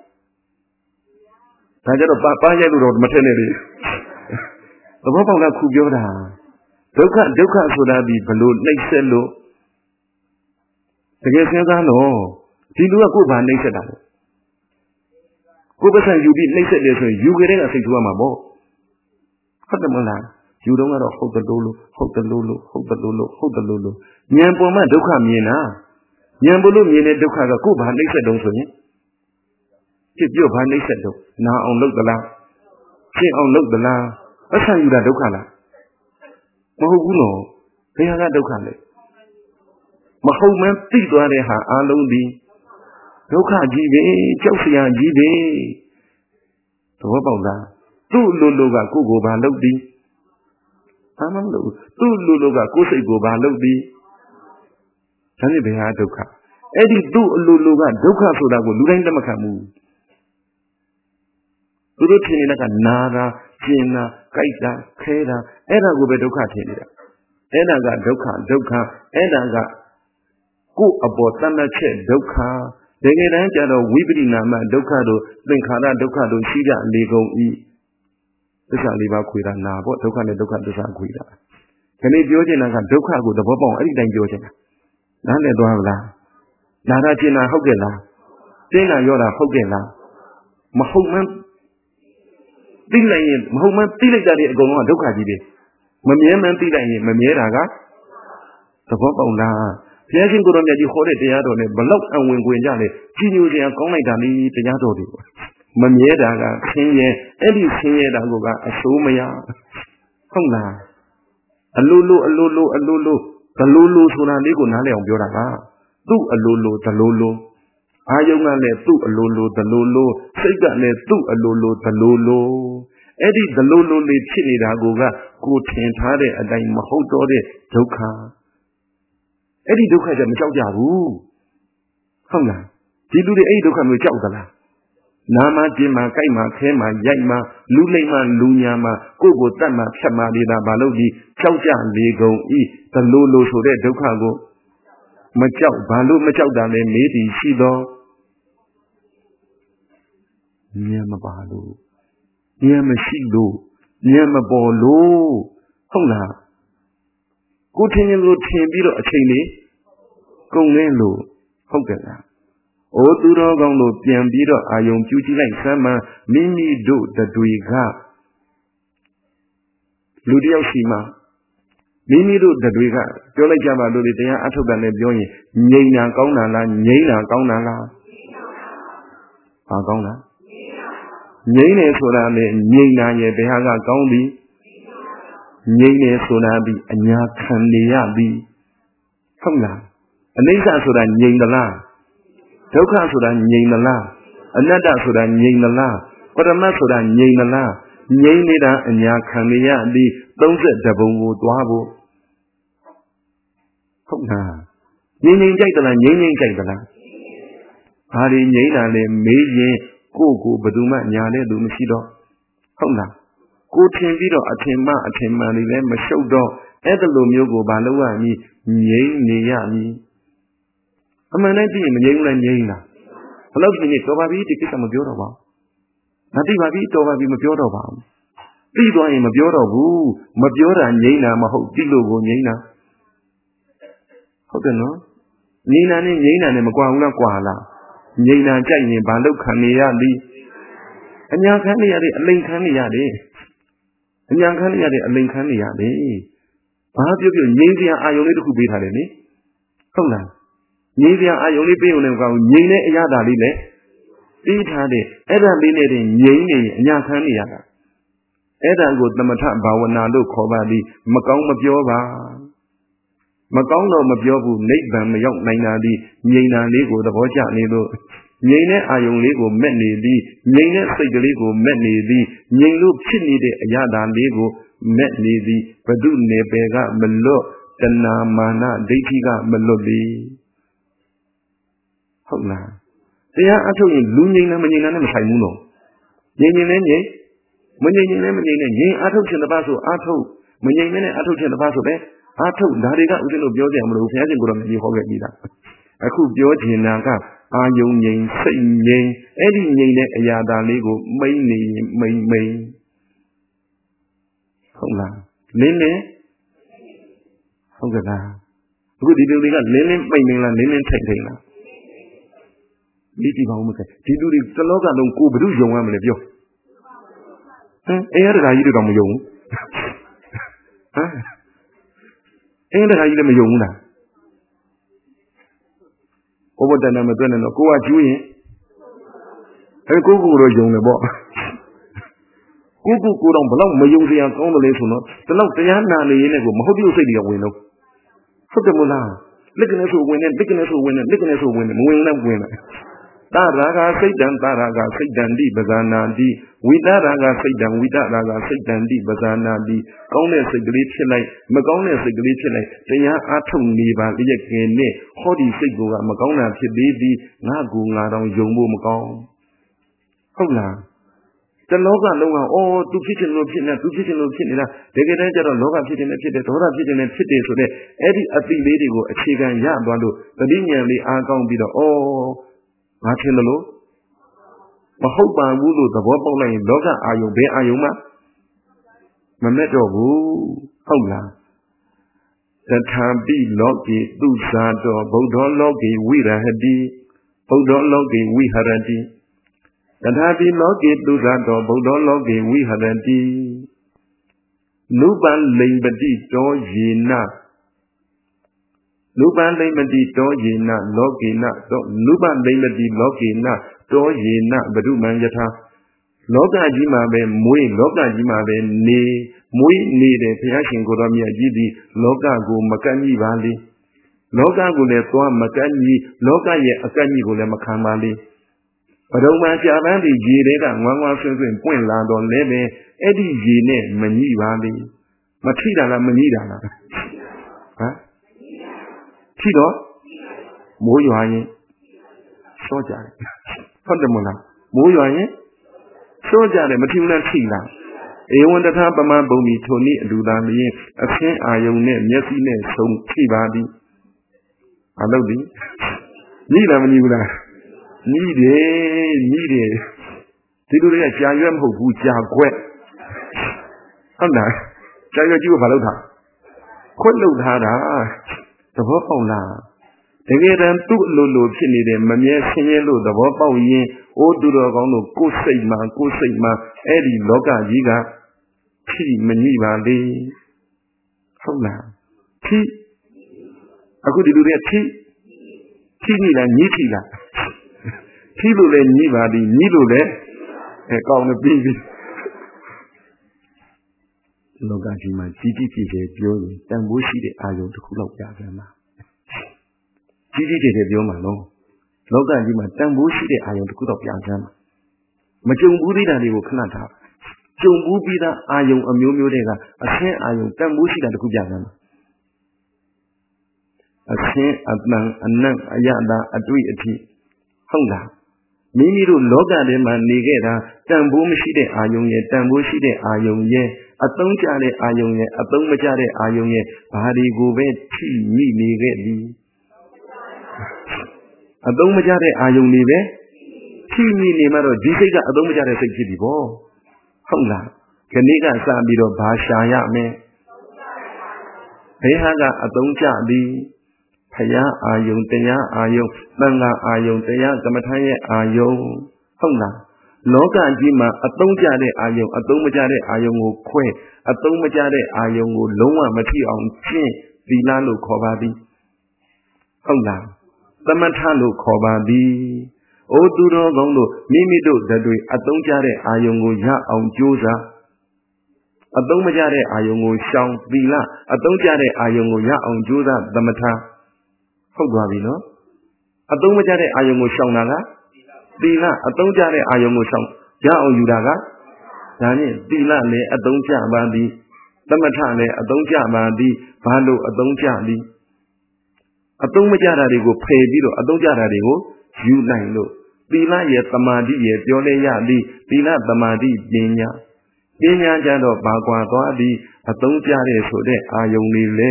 ဒါကြတော့ပါပါရိုက်လို့တော့မထက်နဲ့လေသဘောပေါက်လားခုပြောတာဒုက္ခဒုက္ခဆိုတာဒီဘလို့နှိမ့်ဆက်လို့တကယ်စဉ်းစားတော့ဒီလူကကိုယ်ဘာနှိမ့်ဆက်တာလဲကိုယ်ပတ်စံယူပြီးနှိမ့်ဆက်တယ်ဆိုရင်ယူကြတဲ့ကစိတ်ထူရမှာပေါ့ဟုတ်တယ်မလားယူတော့ကတော့ဟုတ်တယ်လို့လို့ဟုတ်တယ်လို့လို့ဟုတ်တယ်လို့လို့ဟုတ်တယ်လို့လို့ဉာဏ်ပေါ်မှာဒုက္ခမြင်တာဉာဏ်ပေါ်လို့မြင်တဲ့ဒုက္ခကကိုယ်ဘာနှိမ့်ဆက်တုံးဆိုရင်ဖြစ်ပြောဘာနှိမ့်ဆက်တုံးနာအောင်လုပ်သလားရှင်းအောင်လုပ်သလားအဆံယူတာဒုက္ခလားမဟုတ်ဘူးနော်ဘယ်ဟာကဒုက္ခလဲမဟုတ်မှန်းသိသွားတဲ့ဟာအလုံးဒီဒုက္ခကြီးပဲကြောက်စရာကြီးပဲသဘောပေါက်လားသူ့လိုလိုကကိုယ့်ကိုယ်ဘာလုပ်သည်ဘာမှမလုပ်သူ့လိုလိုကကိုယ်စိတ်ကိုဘာလုပ်သည်ဒါနဲ့ဘယ်ဟာဒုက္ခအဲ့ဒီသူ့အလိုလိုကဒုက္ခဆိုတာကိုလူတိုင်းလက်မခံဘူးသူတို့ထင်နေတာကနာတာကျင်တာကြိုက်တာခဲတာအဲ့ဒါကိုပဲဒုက္ခထင်နေတာအဲ့ဒါကဒုက္ခဒုက္ခအဲ့ဒါကကိုယ်အပေါ်တတ်မှတ်ချက်ဒုက္ခတကယ်တမ်းကျတော့ဝိပရိနာမဒုက္ခတို့သင်္ခါရဒုက္ခတို့ရှိကြလေကုန်ဤသစ္စာလေးပါးခွေတာနာပေါ့ဒုက္ခနဲ့ဒုက္ခသစ္စာခွေတာဒီနေ့ပြောချင်တာကဒုက္ခကိုသဘောပေါက်အဲ့ဒီတိုင်းပြောချင်တာနားလည်သွားလားနာတာကျင်တာဟုတ်ကဲ့လားတင်းတာရောတာဟုတ်ကဲ့လားမဟုတ်မှန်းသိလိုက်ရင်မဟုတ်မှန်းသိလိုက်တာတွေအကုန်လုံးကဒုက္ခကြီးပဲမမြဲမှန်းသိလိုက်ရင်မမြဲတာကသဘောပေါက်လားဘုရားရှင်ကိုယ်တော်မြတ်ကြီးဟောတဲ့တရားတော်နဲ့ဘလောက်အဝင်ခွင်ကြလဲကြီးညိုစရာကောင်းလိုက်တာလေတရားတော်တွေမမြဲတာကဆင်းရဲအဲ့ဒီဆင်းရဲတာကအဆိုးမရဟုတ်လားအလိုလိုအလိုလိုအလိုလိုဒလိုလိုဆိုတာလေးကိုနားလည်အောင်ပြောတာပါသူ့အလိုလိုဒလိုလိုအာယုံကလည်းသူ့အလိုလိုဒလိုလိုစိတ်ကလည်းသူ့အလိုလိုဒလိုလိုအဲ့ဒီဒလိုလိုလေးဖြစ်နေတာကိုကကိုထင်ထားတဲ့အတိုင်းမဟုတ်တော့တဲ့ဒုက္ခအဲ့ဒီဒုက္ခကြောင့်မကြောက်ကြဘူးဟုတ်လားဒီလူတွေအဲ့ဒီဒုက္ခမျိုးကြောက်သလားနာမကျင်မှာကြိုက်မှာခဲမှာရိုက်မှာလူလိမ့်မှာလူညာမှာကိုယ့်ကိုတတ်မှာဖြတ်မှာနေတာဘာလို့ဒီကြောက်ကြလေကုန်ဤဒလိုလိုဆိုတဲ့ဒုက္ခကိုမကြောက်ဘာလို့မကြောက်တာလဲမေးသည်ရှိသောဉာဏ်မပါလို့ဉာဏ်မရှိလို့ဉာဏ်မပေါ်လို့ဟုတ်လားကိုထင်ရင်လို့ထင်ပြီးတော့အချိန်လေးကုန်နေလို့ဟုတ်ကဲ့လားအိုသူတော်ကောင်းတို့ပြန်ပြီးတော့အာယုံပြုကြည့်လိုက်စမ်းမှမိမိတို့တွေကလူတယောက်ရှိမှမိမိတို့တွေကပြောလိုက်ကြပါလို့တရားအထုတ်တယ်လည်းပြောရင်ငြိမ်တာကောင်းတာလားငြိမ်တာကောင်းတာလားဘာကောင်းလားငြိမ်နေဆိုတာလေငြိမ်တာရဲ့ဘယ်ဟာကကောင်းသည်ငြိမ်နေဆိုတာဒီအညာခံနေရသည်ဟုတ်လားအနိစ္စဆိုတာငြိမ်သလားဒုက္ခဆိုတာငြိမ်သလားအနတ္တဆိုတာငြိမ်သလားပရမတ်ဆိုတာငြိမ်သလားငြိမ်နေတာအညာခံနေရသည်သုံးဆက်တပုံကိုသွားဖို့ဟုတ်လားငြိမ်ငြိမ်ကြိုက်သလားငြိမ်ငြိမ်ကြိုက်သလားဘာတွေငြိမ်တာလဲမေးရင်ကိုယ့်ကိုဘယ်သူမှညာတဲ့သူမရှိတော့ဟုတ်လားကိုထင်ပြီးတော့အထင်မှအထင်မှန်တွေလည်းမရှုပ်တော့အဲ့ဒါလိုမျိုးကိုဘာလို့ရမည်ငြိမ်နေရမည်အမှန်နဲ့ကြည့်ရင်မငြိမ်ဘူးလားငြိမ်လားဘယ်လို့ဖြစ်နေတော်ပါပြီဒီကိစ္စမပြောတော့ပါဘူးငါသိပါပြီတော်ပါပြီမပြောတော့ပါဘူးသိသွားရင်မပြောတော့ဘူးမပြောတာငြိမ်တာမဟုတ်သိလို့ကိုငြိမ်တာဟုတ်တယ်နော်ငြိမ်တာနဲ့ငြိမ်တာနဲ့မကွာဘူးလားကွာလားငြိမ်တာကြိုက်ရင်ဘာလို့ခံနေရသည်အညာခံနေရတယ်အလိန်ခံနေရတယ်အညာခံနေရတယ်အလိန်ခံနေရတယ်ဘာပြောပြောငြိမ်စရာအာယုံလေးတစ်ခုပေးထားတယ်လေဟုတ်လားငြိမ်စရာအာယုံလေးပေးုံနဲ့မကောင်းငြိမ်တဲ့အရာသာလေးလည်းပြီးထားတယ်အဲ့ဒါလေးနဲ့တင်ငြိမ်နေရင်အညာခံနေရတာအဲ့ဒါကိုသမထဘာဝနာလို့ခေါ်ပါသည်မကောင်းမပြောပါမကောင်းတော့မပြောဘူးနိဗ္ဗာန်မရောက်နိုင်တာဒီငြိမ်တာလေးကိုသဘောကျနေလို့ငြိမ်တဲ့အာယုံလေးကိုမက်နေသည်ငြိမ်တဲ့စိတ်ကလေးကိုမက်နေသည်ငြိမ်လို့ဖြစ်နေတဲ့အရာသာလေးကိုမက်နေသည်ဘဒုနေပယ်ကမလွတ်တဏမာနဒိဋ္ဌိကမလွတ်သည်ဟုတ်လားတရားအထုတ်ရင်လူငြိမ်လားမငြိမ်လားနဲ့မဆိုင်ဘူးနော်ငြိမ်ငြိမ်နဲ့ငြိမ်မငြိမ်ငြိမ်နဲ့မငြိမ်နဲ့ငြိမ်အထုတ်ခြင်းတစ်ပါးဆိုအထုတ်မငြိမ်နဲ့အထုတ်ခြင်းတစ်ပါးဆိုပဲအထုတ်ဒါတွေကဥစဉ်တို့ပြောကြရမလို့ဘုရားရှင်ကိုယ်တော်မြတ်ဟောခဲ့ပြီးသားအခုပြောချင်တာကအာယုံငြိမ်စိတ်ငြိမ်အဲ့ဒီငြိမ်တဲ့အရာသာလေးကိုမိမ့်နေမိမ့်မိမ့်ဟုတ်လားလင်းလင်းဟုတ်ကဲ့လားအခုဒီလူတွေကလင်းလင်းမိမ့်မိမ့်လားလင်းလင်းထိုက်ထိုက်လားဒီကြည့်ပါဦးမကဒီလူတွေသလောကလုံးကိုဘယ်သူယုံရမလဲပြောဟမ်အဲရတကာကြီးတွေတော့မယုံဘူးဟမ်အဲရတကာကြီးလည်းမယုံဘူးလားဘုဘတဏမတွေ့နဲ့တော့ကိုကကျူးရင်အဲကိုကိုတော့ယုံတယ်ပေါ့ကိုကိုကိုတော့ဘလောက်မယုံစရာကောင်းတယ်လဲဆိုတော့ဒီလောက်တရားနာနေရင်လည်းကိုမဟုတ်ပြုတ်စိတ်တွေကဝင်တော့ဟုတ်တယ်မို့လားလက်ကနဲ့ဆိုဝင်တယ်လက်ကနဲ့ဆိုဝင်တယ်လက်ကနဲ့ဆိုဝင်တယ်မဝင်လည်းဝင်တယ်တရာဂစိတ်တံတရာဂစိတ်တံတိပဇာနာတိဝိတရာဂစိတ်တံဝိတရာဂစိတ်တံတိပဇာနာတိကောင်းတဲ့စိတ်ကလေးဖြစ်လိုက်မကောင်းတဲ့စိတ်ကလေးဖြစ်လိုက်တရားအားထုတ်နေပါလျက်ခင်နဲ့ဟောဒီစိတ်ကမကောင်းတာဖြစ်သေးသည်ငါကူငါတောင်ယုံဖို့မကောင်းဟုတ်လားတလောကလုံးကအော်သူဖြစ်ချင်လို့ဖြစ်နေသူဖြစ်ချင်လို့ဖြစ်နေတာတကယ်တမ်းကျတော့လောကဖြစ်နေဖြစ်တယ်ဒေါသဖြစ်နေဖြစ်တယ်ဆိုတဲ့အဲ့ဒီအတိလေးတွေကိုအခြေခံရသွားလို့တတိဉာဏ်လေးအားကောင်းပြီးတော့အော်ငါထင်တယ်လို့မဟုတ်ပါဘူးလို့သဘောပေါက်လိုက်ရင်လောကအာယုံဘယ်အာယုံမှမမဲ့တော့ဘူးဟုတ်လားတထာပိလောကေသူဇာတောဗုဒ္ဓလောကေဝိရဟတိဗုဒ္ဓလောကေဝိဟရတိတထာပိလောကေသူဇာတောဗုဒ္ဓလောကေဝိဟရတိနုပံလိမ္ပတိတောယေနနုပံလိမ္ပတိတောယေနလောကေနတောနုပံလိမ္ပတိလောကေနတောယေနဘဒုမံယထာလောကကြီးမှာပဲမွေးလောကကြီးမှာပဲနေမွေးနေတဲ့ဘုရားရှင်ကိုယ်တော်မြတ်ကြီးသည်လောကကိုမကန့်ကြီးပါလေလောကကိုလည်းသွားမကန့်ကြီးလောကရဲ့အကန့်ကြီးကိုလည်းမခံပါလေဘဒုံမရှာပန်းဒီရေတွေကငွမ်းငွမ်းဆွင့်ဆွင့်ပွင့်လာတော့လည်းပဲအဲ့ဒီရေနဲ့မညှိပါလေမထိတာလားမညှိတာလားဟမ်ထိတော့မိုးရွာရင်စောကြတယ်ဟုတ်တယ်မလားမိုးရွာရင်စောကြတယ်မထိဘူးလားထိလားဧဝံတထာပမဘုံမီထိုနည်းအလူသာမင်းအဖင်းအာယုံနဲ့မျက်စိနဲ့ဆုံးထိပါသည်အလုပ်ဒီညှိလားမညှိဘူးလားညှိတယ်ညှိတယ်ဒီလိုတွေကကြာရွက်မဟုတ်ဘူးကြာခွက်ဟုတ်လားကြာရွက်ကြီးကိုဘာလုပ်တာခွတ်လုတ်ထားတာသဘောပေါက်လားတကယ်တမ်းသူ့အလိုလိုဖြစ်နေတဲ့မမြဲဆင်းရဲလို့သဘောပေါက်ရင်အိုးသူတော်ကောင်းတို့ကိုယ်စိတ်မှာကိုယ်စိတ်မှာအဲ့ဒီလောကကြီးကဖြစ်မညိပါလေဟုတ်လားဖြစ်အခုဒီလူတွေဖြစ်ဖြစ်နေလားညိဖြစ်လားဖြစ်လို့လည်းညိပါသည်ညိလို့လည်းအဲကောင်းနေပြီလောကကြီးမှာကြီးကြီးကျယ်ကျယ်ပြောရင်တန်ဖိုးရှိတဲ့အာယုံတစ်ခုလောက်ပြပြန်မှာကြီးကြီးကျယ်ကျယ်ပြောမှာနော်လောကကြီးမှာတန်ဖိုးရှိတဲ့အာယုံတစ်ခုတော့ပြပြန်မှာမကြုံဘူးသေးတာတွေကိုခဏထားကြုံဘူးပြီးသားအာယုံအမျိုးမျိုးတွေကအဆင်းအာယုံတန်ဖိုးရှိတာတစ်ခုပြပြန်မှာအဆင်းအတန်အနံ့အယတာအတွေ့အထိဟုတ်လားမိမိတို့လောကထဲမှာနေခဲ့တာတန်ဖိုးမရှိတဲ့အာယုံရဲ့တန်ဖိုးရှိတဲ့အာယုံရဲ့အသုံးကျတဲ့အာယုံရဲ့အသုံးမကျတဲ့အာယုံရဲ့ဘာတွေကိုပဲထိမိနေခဲ့သည်အသုံးမကျတဲ့အာယုံတွေပဲထိမိနေမှတော့ဒီစိတ်ကအသုံးမကျတဲ့စိတ်ဖြစ်ပြီပေါ့ဟုတ်လားခဏကစပြီးတော့ဘာရှာရမလဲဘယ်ဟာကအသုံးကျသည်ဖယားအာယုံတရားအာယုံသံဃာအာယုံတရားကမ္မထာရဲ့အာယုံဟုတ်လားလောကကြီးမှာအသုံးကျတဲ့အာယုံအသုံးမကျတဲ့အာယုံကိုခွဲအသုံးမကျတဲ့အာယုံကိုလုံးဝမထိအောင်ကျင့်သီလလို့ခေါ်ပါသည်ဟုတ်လားသမထလို့ခေါ်ပါသည်အိုသူတော်ကောင်းတို့မိမိတို့တတွေအသုံးကျတဲ့အာယုံကိုရအောင်ကြိုးစားအသုံးမကျတဲ့အာယုံကိုရှောင်သီလအသုံးကျတဲ့အာယုံကိုရအောင်ကြိုးစားသမထဟုတ်သွားပြီနော်အသုံးမကျတဲ့အာယုံကိုရှောင်တာကသီလအသုံးကျတဲ့အာယုံကိုရှောင်ရအောင်ယူတာကဒါနဲ့သီလလည်းအသုံးကျပါသည်သမထလည်းအသုံးကျပါသည်ဘာလို့အသုံးကျသည်အသုံးမကျတာတွေကိုဖယ်ပြီးတော့အသုံးကျတာတွေကိုယူနိုင်လို့သီလရဲ့သမာဓိရဲ့ပြောလဲရသည်သီလသမာဓိပညာပညာကြတော့ဘာကွာသွားသည်အသုံးကျတဲ့ဆိုတဲ့အာယုံတွေလေ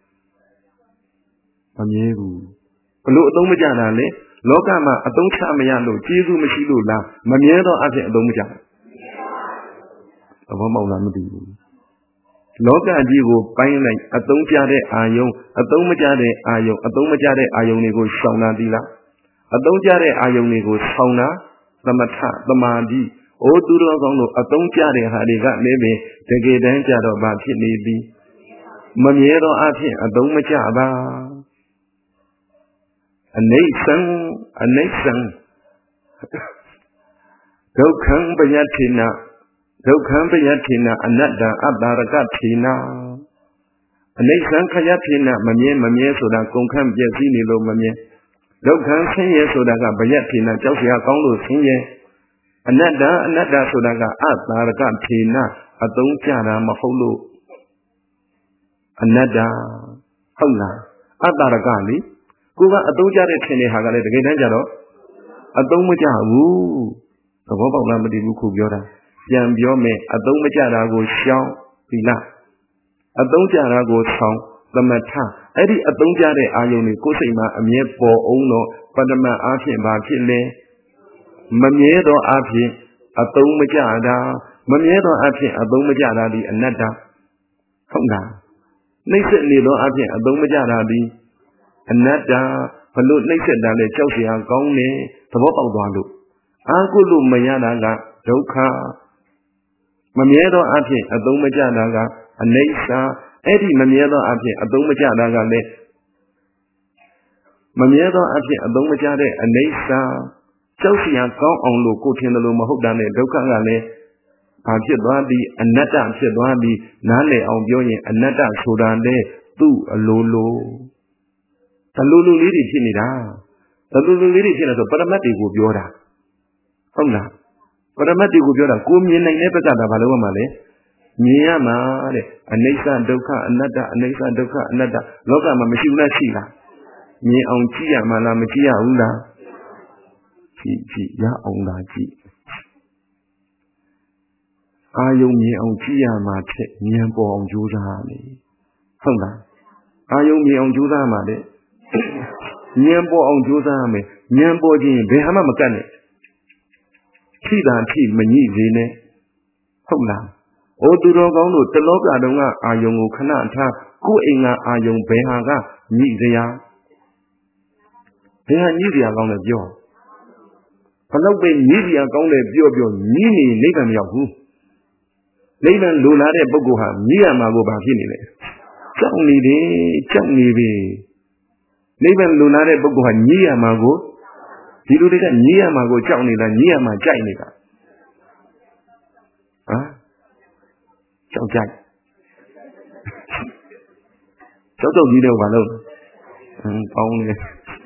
မမြဲဘူးဘလို့အသုံးမကျတာလဲလောကမှာအသုံးချမရလို့ကျေးဇူးမရှိလို့လားမမြဲသောအဖြစ်အသုံးမကျသဘောပေါက်လားမသိဘူးလောကကြီးကိုပိုင်းလိုက်အသုံးကျတဲ့အာယုံအသုံးမကျတဲ့အာယုံအသုံးမကျတဲ့အာယုံတွေကိုရှောင်တာသီလအသုံးကျတဲ့အာယုံတွေကိုဆောင်တာသမထသမာဓိအိုသူတော်ကောင်းတို့အသုံးကျတဲ့ဟာတွေကလည်းပဲတကယ်တမ်းကျတော့ဘာဖြစ်နေသည်မမြဲသောအဖြစ်အသုံးမကျပါအနိစ္စံအနိစ္စံဒုက္ခံပယတ္ထိနာဒုက္ခံပယတ္ထိနာအနတ္တအတ္တရကထိနာအနိစ္စံခယထိနာမမြဲမမြဲဆိုတာကုန်ခန့်ပြည့်စည်နေလို့မမြဲဒုက္ခံဆင်းရဲဆိုတာကဘယတ္ထိနာကြောက်စရာကောင်းလို့ဆင်းရဲအနတ္တအနတ္တဆိုတာကအတ္တရကထိနာအသုံးကျတာမဟုတ်လို့အနတ္တဟုတ်လားအတ္တရကလေကိုကအသုံးကျတဲ့ထင်တဲ့ဟာကလည်းတကယ်တမ်းကျတော့အသုံးမကျဘူးသဘောပေါက်လားမသိဘူးခုပြောတာပြန်ပြောမယ်အသုံးမကျတာကိုရှောင်သီလအသုံးကျတာကိုဆောင်သမထအဲ့ဒီအသုံးကျတဲ့အာယုန်တွေကိုယ်စိတ်မှာအမြဲပေါ်အောင်တော့ပထမအားဖြင့်ဘာဖြစ်လဲမမြဲသောအားဖြင့်အသုံးမကျတာမမြဲသောအားဖြင့်အသုံးမကျတာဒီအနတ္တဟုတ်လားနှိမ့်ဆက်နေသောအားဖြင့်အသုံးမကျတာဒီအနတ္တဘလို့နှိမ့်ဆက်တာလဲကြောက်เสียကောင်းတယ်သဘောပေါက်သွားလို့အာဟုလို့မရတာကဒုက္ခမမြဲသောအဖြစ်အသုံးမကျတာကအနိစ္စအဲ့ဒီမမြဲသောအဖြစ်အသုံးမကျတာကလည်းမမြဲသောအဖြစ်အသုံးမကျတဲ့အနိစ္စကြောက်เสียကောင်းအောင်လို့ကိုထင်တယ်လို့မဟုတ်တာနဲ့ဒုက္ခကလည်းဘာဖြစ်သွားသည်အနတ္တဖြစ်သွားသည်နားလည်အောင်ပြောရင်အနတ္တဆိုတာလေသူ့အလိုလိုတလူလူလေးတွေဖြစ်နေတာတလူလူလေးတွေဖြစ်နေဆိုပရမတ်တွေကိုပြောတာဟုတ်လားပရမတ်တွေကိုပြောတာကိုမြင်နိုင်တဲ့ဘက်ကသာဘာလို့မှလဲမြင်ရမှာတဲ့အနိစ္စဒုက္ခအနတ္တအနိစ္စဒုက္ခအနတ္တလောကမှာမရှိဘူးလားရှိလားမြင်အောင်ကြည့်ရမှာလားမကြည့်ရဘူးလားကြည့်ကြည့်ရအောင်လားကြည့်အာယုံမြင်အောင်ကြည့်ရမှာထက်ဉာဏ်ပေါ်အောင်ကြိုးစားရမယ်ဟုတ်လားအာယုံမြင်အောင်ကြိုးစားမှာတဲ့ဉာဏ်ပေါ်အောင်ကြိုးစားရမယ်ဉာဏ်ပေါ်ခြင်းဘယ်ဟာမှမကတ်နဲ့ထိတာထိမညှိစေနဲ့ဟုတ်လားအိုသူတော်ကောင်းတို့တလောကတုန်းကအာယုံကိုခဏထားကိုယ်အိမ်ကအာယုံဘယ်ဟာကညှိစရာဘယ်ဟာညှိစရာကောင်းလဲပြောဘလောက်ပဲညှိစရာကောင်းတယ်ပြောပြောညှိနေနိဗ္ဗာန်မရောက်ဘူးနိဗ္ဗာန်လိုလားတဲ့ပုဂ္ဂိုလ်ဟာညှိရမှာကိုဘာဖြစ်နေလဲကြောက်နေတယ်ကြောက်နေပြီနိဗ္ဗာန်လိုလားတဲ့ပုဂ္ဂိုလ်ဟာညှိရမှာကိုဒီလိုတွေကညှိရမှာကိုကြောက်နေတာညှိရမှာကြိုက်နေတာဟမ်ကြောက်ကြိုက်ကြောက်တော့ကြီးတော့ဘာလို့ဟမ်ကောင်းတယ်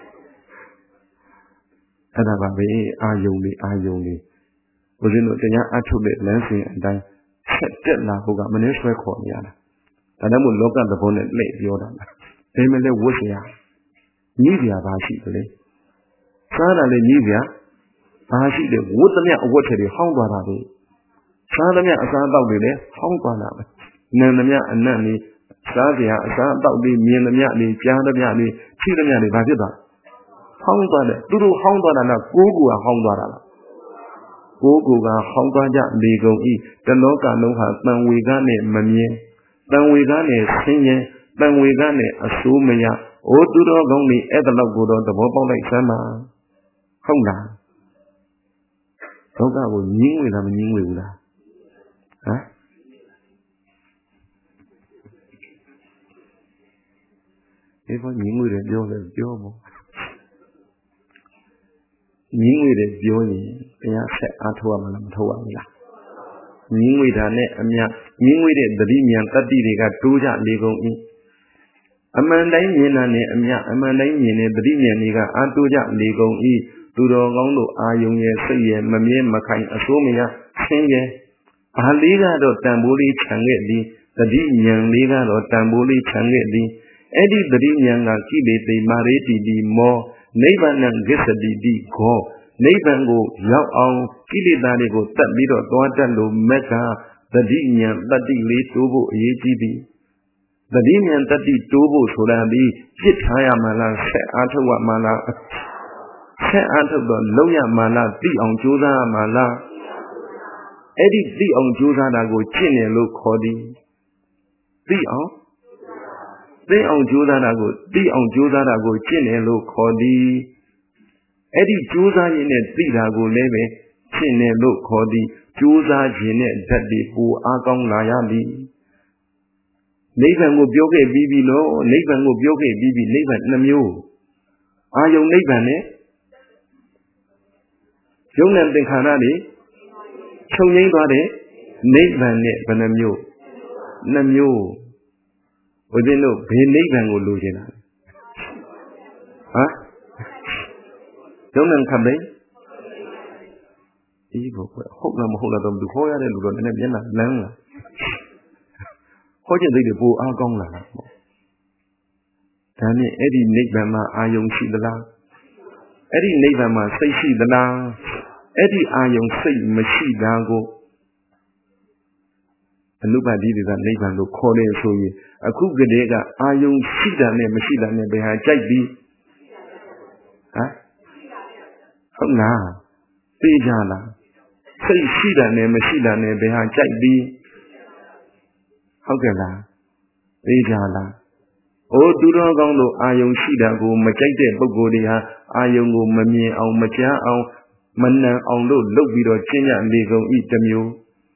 အဲ့ဒါပါပဲအာယုံလေးအာယုံလေးဘုရင်တို့တရားအထုတ်တဲ့လမ်းစဉ်အတိုင်းဆက်တက်လာဖို့ကမနှဲဆွဲခေါ်နေရတာဒါနဲ့မို့လောကသဘောနဲ့လှည့်ပြောတာလားဒါမှလည်းဝတ်เสียညှိစရာဘာရှိသလဲစားတာလည်းညှိစရာဘာရှိတယ်ဝတ်သမျှအဝတ်ထည်တွေဟောင်းသွားတာပဲစားသမျှအစားအသောက်တွေလည်းဟောင်းသွားတာပဲနာသမျှအနံ့လေးစားစရာအစားအသောက်တွေမြင်သမျှလေးကြားသမျှလေးထိသမျှလေးဘာဖြစ်သွားဟောင်းသွားတယ်သူတို့ဟောင်းသွားတာလားကိုးကူကဟောင်းသွားတာလားကိုးကူကဟောင်းသွားကြလေကုန်ဤတလောကလုံးဟာတန်ဝေကနဲ့မမြင်တန်ဝေကနဲ့ဆင်းရဲတန်ဝေကနဲ့အဆိုးမရအိုးသူတော်ကောင်းတွေအဲ့ဒါလောက်ကိုတော့သဘောပေါက်လိုက်စမ်းပါဟုတ်လားလောကကိုညင်းဝေလားမညင်းဝေဘူးလားဟမ်ဒီဘောညင်းဝေတယ်ပြောလဲပြောပေါ့ညင်းဝေတယ်ပြောရင်တရားဆက်အားထုတ်ရမှာလားမထုတ်ရဘူးလားညင်းဝေတာနဲ့အမြညင်းဝေတဲ့သတိဉာဏ်တတ္တိတွေကတိုးကြလေကုန်၏အမှန်တိုင်းမြင်တာနဲ့အမြအမှန်တိုင်းမြင်တဲ့သတိဉာဏ်တွေကအားတိုးကြလေကုန်၏သူတော်ကောင်းတို့အာယုံရဲ့စိတ်ရဲ့မမြဲမခိုင်အဆိုးမရဆင်းရဲဘာလေးကတော့တန်ဖိုးလေးခြံခဲ့သည်သတိဉာဏ်လေးကတော့တန်ဖိုးလေးခြံခဲ့သည်အဲ့ဒီသတိဉာဏ်ကကိလေသေမာရေတိတိမောနိဗ္ဗာန်ဂစ္စတိတိခောနိဗ္ဗာန်ကိုရောက်အောင်ကိလေသာတွေကိုတတ်ပြီးတော့သွားတတ်လို့မက်ကသတိဉာဏ်တတ္တိလေးတိုးဖို့အရေးကြီးသည်သတိဉာဏ်တတ္တိတိုးဖို့ဆိုတာဒီပြစ်ထားရမှလားဆက်အားထုတ်ရမှလားဆက်အားထုတ်တော့လုံးရမှလားသိအောင်ကြိုးစားရမှလားအဲ့ဒီသိအောင်ကြိုးစားတာကိုကျင့်တယ်လို့ခေါ်သည်သိအောင်သိအောင်ကြိုးစားတာကိုသိအောင်ကြိုးစားတာကိုကျင့်တယ်လို့ခေါ်သည်အဲ့ဒီကြိုးစားရင်းနဲ့သိတာကိုလည်းပဲကျင့်တယ်လို့ခေါ်သည်ကြိုးစားခြင်းနဲ့ဓာတ်တွေပိုအားကောင်းလာရသည်နိဗ္ဗာန်ကိုပြောခဲ့ပြီးပြီလို့နိဗ္ဗာန်ကိုပြောခဲ့ပြီးပြီနိဗ္ဗာန်နှမျိုးအာယုံနိဗ္ဗာန်နဲ့ယုံနဲ့သင်္ခါရတွေချုပ်ငြိမ်းသွားတဲ့နိဗ္ဗာန်နဲ့ဘယ်နှမျိုးနှမျိုးဘုရင်တို့ဘယ်နိဗ္ဗာန်ကိုလိုချင်တာဟမ်ယုံနဲ့ခပ်ပဲဒီဘုဟုတ်လားမဟုတ်လားတော့သူခေါ်ရတဲ့လူတော့နည်းနည်းမျက်နှာလန်းလာဟောခြင်းသိတဲ့ပိုအားကောင်းလာတာပေါ့ဒါနဲ့အဲ့ဒီနိဗ္ဗာန်မှာအာယုံရှိသလားအဲ့ဒီနိဗ္ဗာန်မှာစိတ်ရှိသလားအဲ့ဒီအာယုံစိတ်မရှိတာကိုအနုပါတိတွေကနိဗ္ဗာန်ကိုခေါ်တယ်ဆိုရင်အခုကတည်းကအာယုံရှိတာနဲ့မရှိတာနဲ့ဘယ်ဟာကြိုက်ပြီးဟမ်ဟုတ်လားသိကြလားစိတ်ရှိတာနဲ့မရှိတာနဲ့ဘယ်ဟာကြိုက်ပြီးဟုတ်ကဲ့လားသိကြလားအိုးသူတော်ကောင်းတို့အာယုံရှိတာကိုမကြိုက်တဲ့ပုဂ္ဂိုလ်တွေဟာအာယုံကိုမမြင်အောင်မကြားအောင်မနှံအောင်လို့လုပ်ပြီးတော့ကျင့်ကြလေကုန်ဤတစ်မျိုး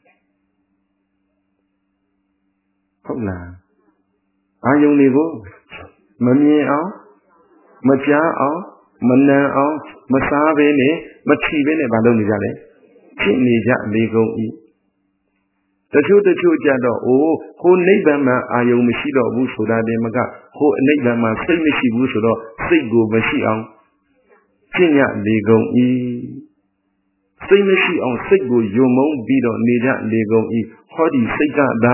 ဟုတ်လားအာယုံတွေကိုမမြင်အောင်မကြားအောင်မနှံအောင်မစားဘဲနဲ့မထီဘဲနဲ့မလုပ်နေကြလဲကျင့်နေကြလေကုန်ဤတချို့တချို့ကြတော့အိုးဟိုနိဗ္ဗာန်မှာအာယုံမရှိတော့ဘူးဆိုတာတည်းမကဟိုအနိဗ္ဗာန်မှာစိတ်မရှိဘူးဆိုတော့စိတ်ကိုမရှိအောင်ကျင့်ရလေကုန်ဤစိတ်မရှိအောင်စိတ်ကိုယုံမုန်းပြီးတော့နေကြလေကုန်ဤဟောဒီစိတ်ကသာ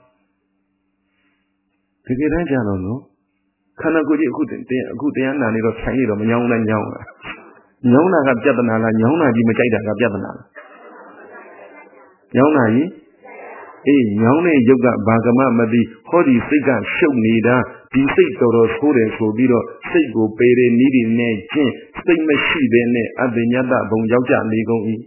တကယ်တမ်းကြတော့နော်ခန္ဓာကိုယ်ကြီးအခုတရားအခုတရားနာနေတော့ဆိုင်နေတော့မညောင်းနဲ့ညောင်းတာညောင်းတာကပြဿနာလားညောင်းတာကြီးမကြိုက်တာကပြဿနာလားညောင်းတာကြီးအေးညောင်းတဲ့ယုတ်ကဘာကမှမသိဟောဒီစိတ်ကရှုပ်နေတာဒီစိတ်တော်တော်ဆိုးတယ်ဆိုပြီးတော့စိတ်ကိုပေရနည်းတွေနဲ့ချင်းစိတ်မရှိတဲ့နဲ့အပညာတဘုံရောက်ကြလေကုန်၏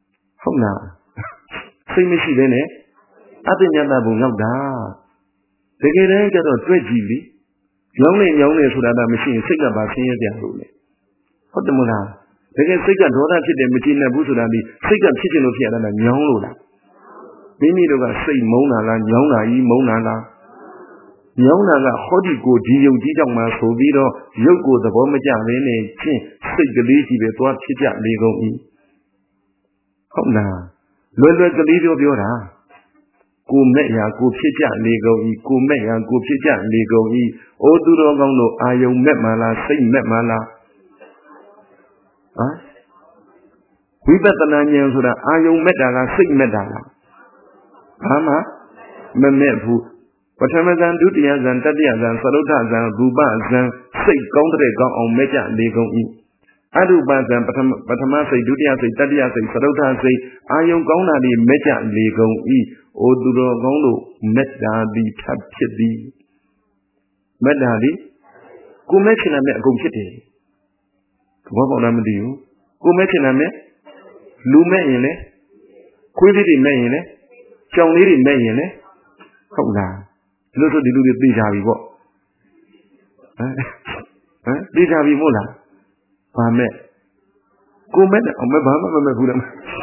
ဟုတ်လားစိတ်မရှိတဲ့နဲ့အပညာတဘုံရောက်တာတကယ်တမ်းကျတော့တွေ့ကြည့်လေညောင်းနေညောင်းနေဆိုတာကမရှိရင်စိတ်ကပါဆင်းရဲကြလို့လေဟုတ်တယ်မလားတကယ်စိတ်ကဒေါသဖြစ်တယ်မကြည်နဲ့ဘူးဆိုတာဒီစိတ်ကဖြစ်ခြင်းလို့ဖြစ်ရတာညောင်းလို့လားမိမိတို့ကစိတ်မုန်းတာလားညောင်းတာကြီးမုန်းတာလားညောင်းတာကဟောဒီကိုဒီယုတ်ကြီးကြောင့်မှဆိုပြီးတော့ရုပ်ကိုသဘောမကျဘဲနဲ့ချင်းစိတ်ကလေးကြီးပဲသွားဖြစ်ကြလေကုန်၏ဟုတ်လားလွယ်လွယ်ကလေးပြောပြောတာကိုမဲ့ရာကိုဖြစ်ကြလေကုန်၏ကိုမဲ့ရာကိုဖြစ်ကြလေကုန်၏အိုသူတော်ကောင်းတို့အာယုံမဲ့မှလားစိတ်မဲ့မှလားဟမ်ဝိပဿနာဉာဏ်ဆိုတာအာယုံမဲ့တာလားစိတ်မဲ့တာလားဘာမှမမဲ့ဘူးပထမဇန်ဒုတိယဇန်တတိယဇန်သရုဒ္ဓဇန်ရူပဇန်စိတ်ကောင်းတဲ့ကောင်းအောင်မဲ့ကြလေကုန်၏အရူပဇန်ပထမပထမစိတ်ဒုတိယစိတ်တတိယစိတ်သရုဒ္ဓစိတ်အာယုံကောင်းတာဒီမဲ့ကြလေကုန်၏အိုသူတော်ကောင်းတို့မေတ္တာသည်ထပ်ဖြစ်သည်မေတ္တာသည်ကိုမဲ့ချင်တဲ့မဲ့အကုန်ဖြစ်တယ်ဘောပေါက်လားမသိဘူးကိုမဲ့ချင်တဲ့မဲ့လူမဲ့ရင်လေခွေးလေးတွေမဲ့ရင်လေကြောင်လေးတွေမဲ့ရင်လေဟုတ်လားဒီလိုဆိုဒီလူတွေသိကြပြီပေါ့ဟမ်ဟမ်သိကြပြီမို့လားဘာမဲ့ကိုမဲ့အမဘာမှမမဲ့ဘူးလား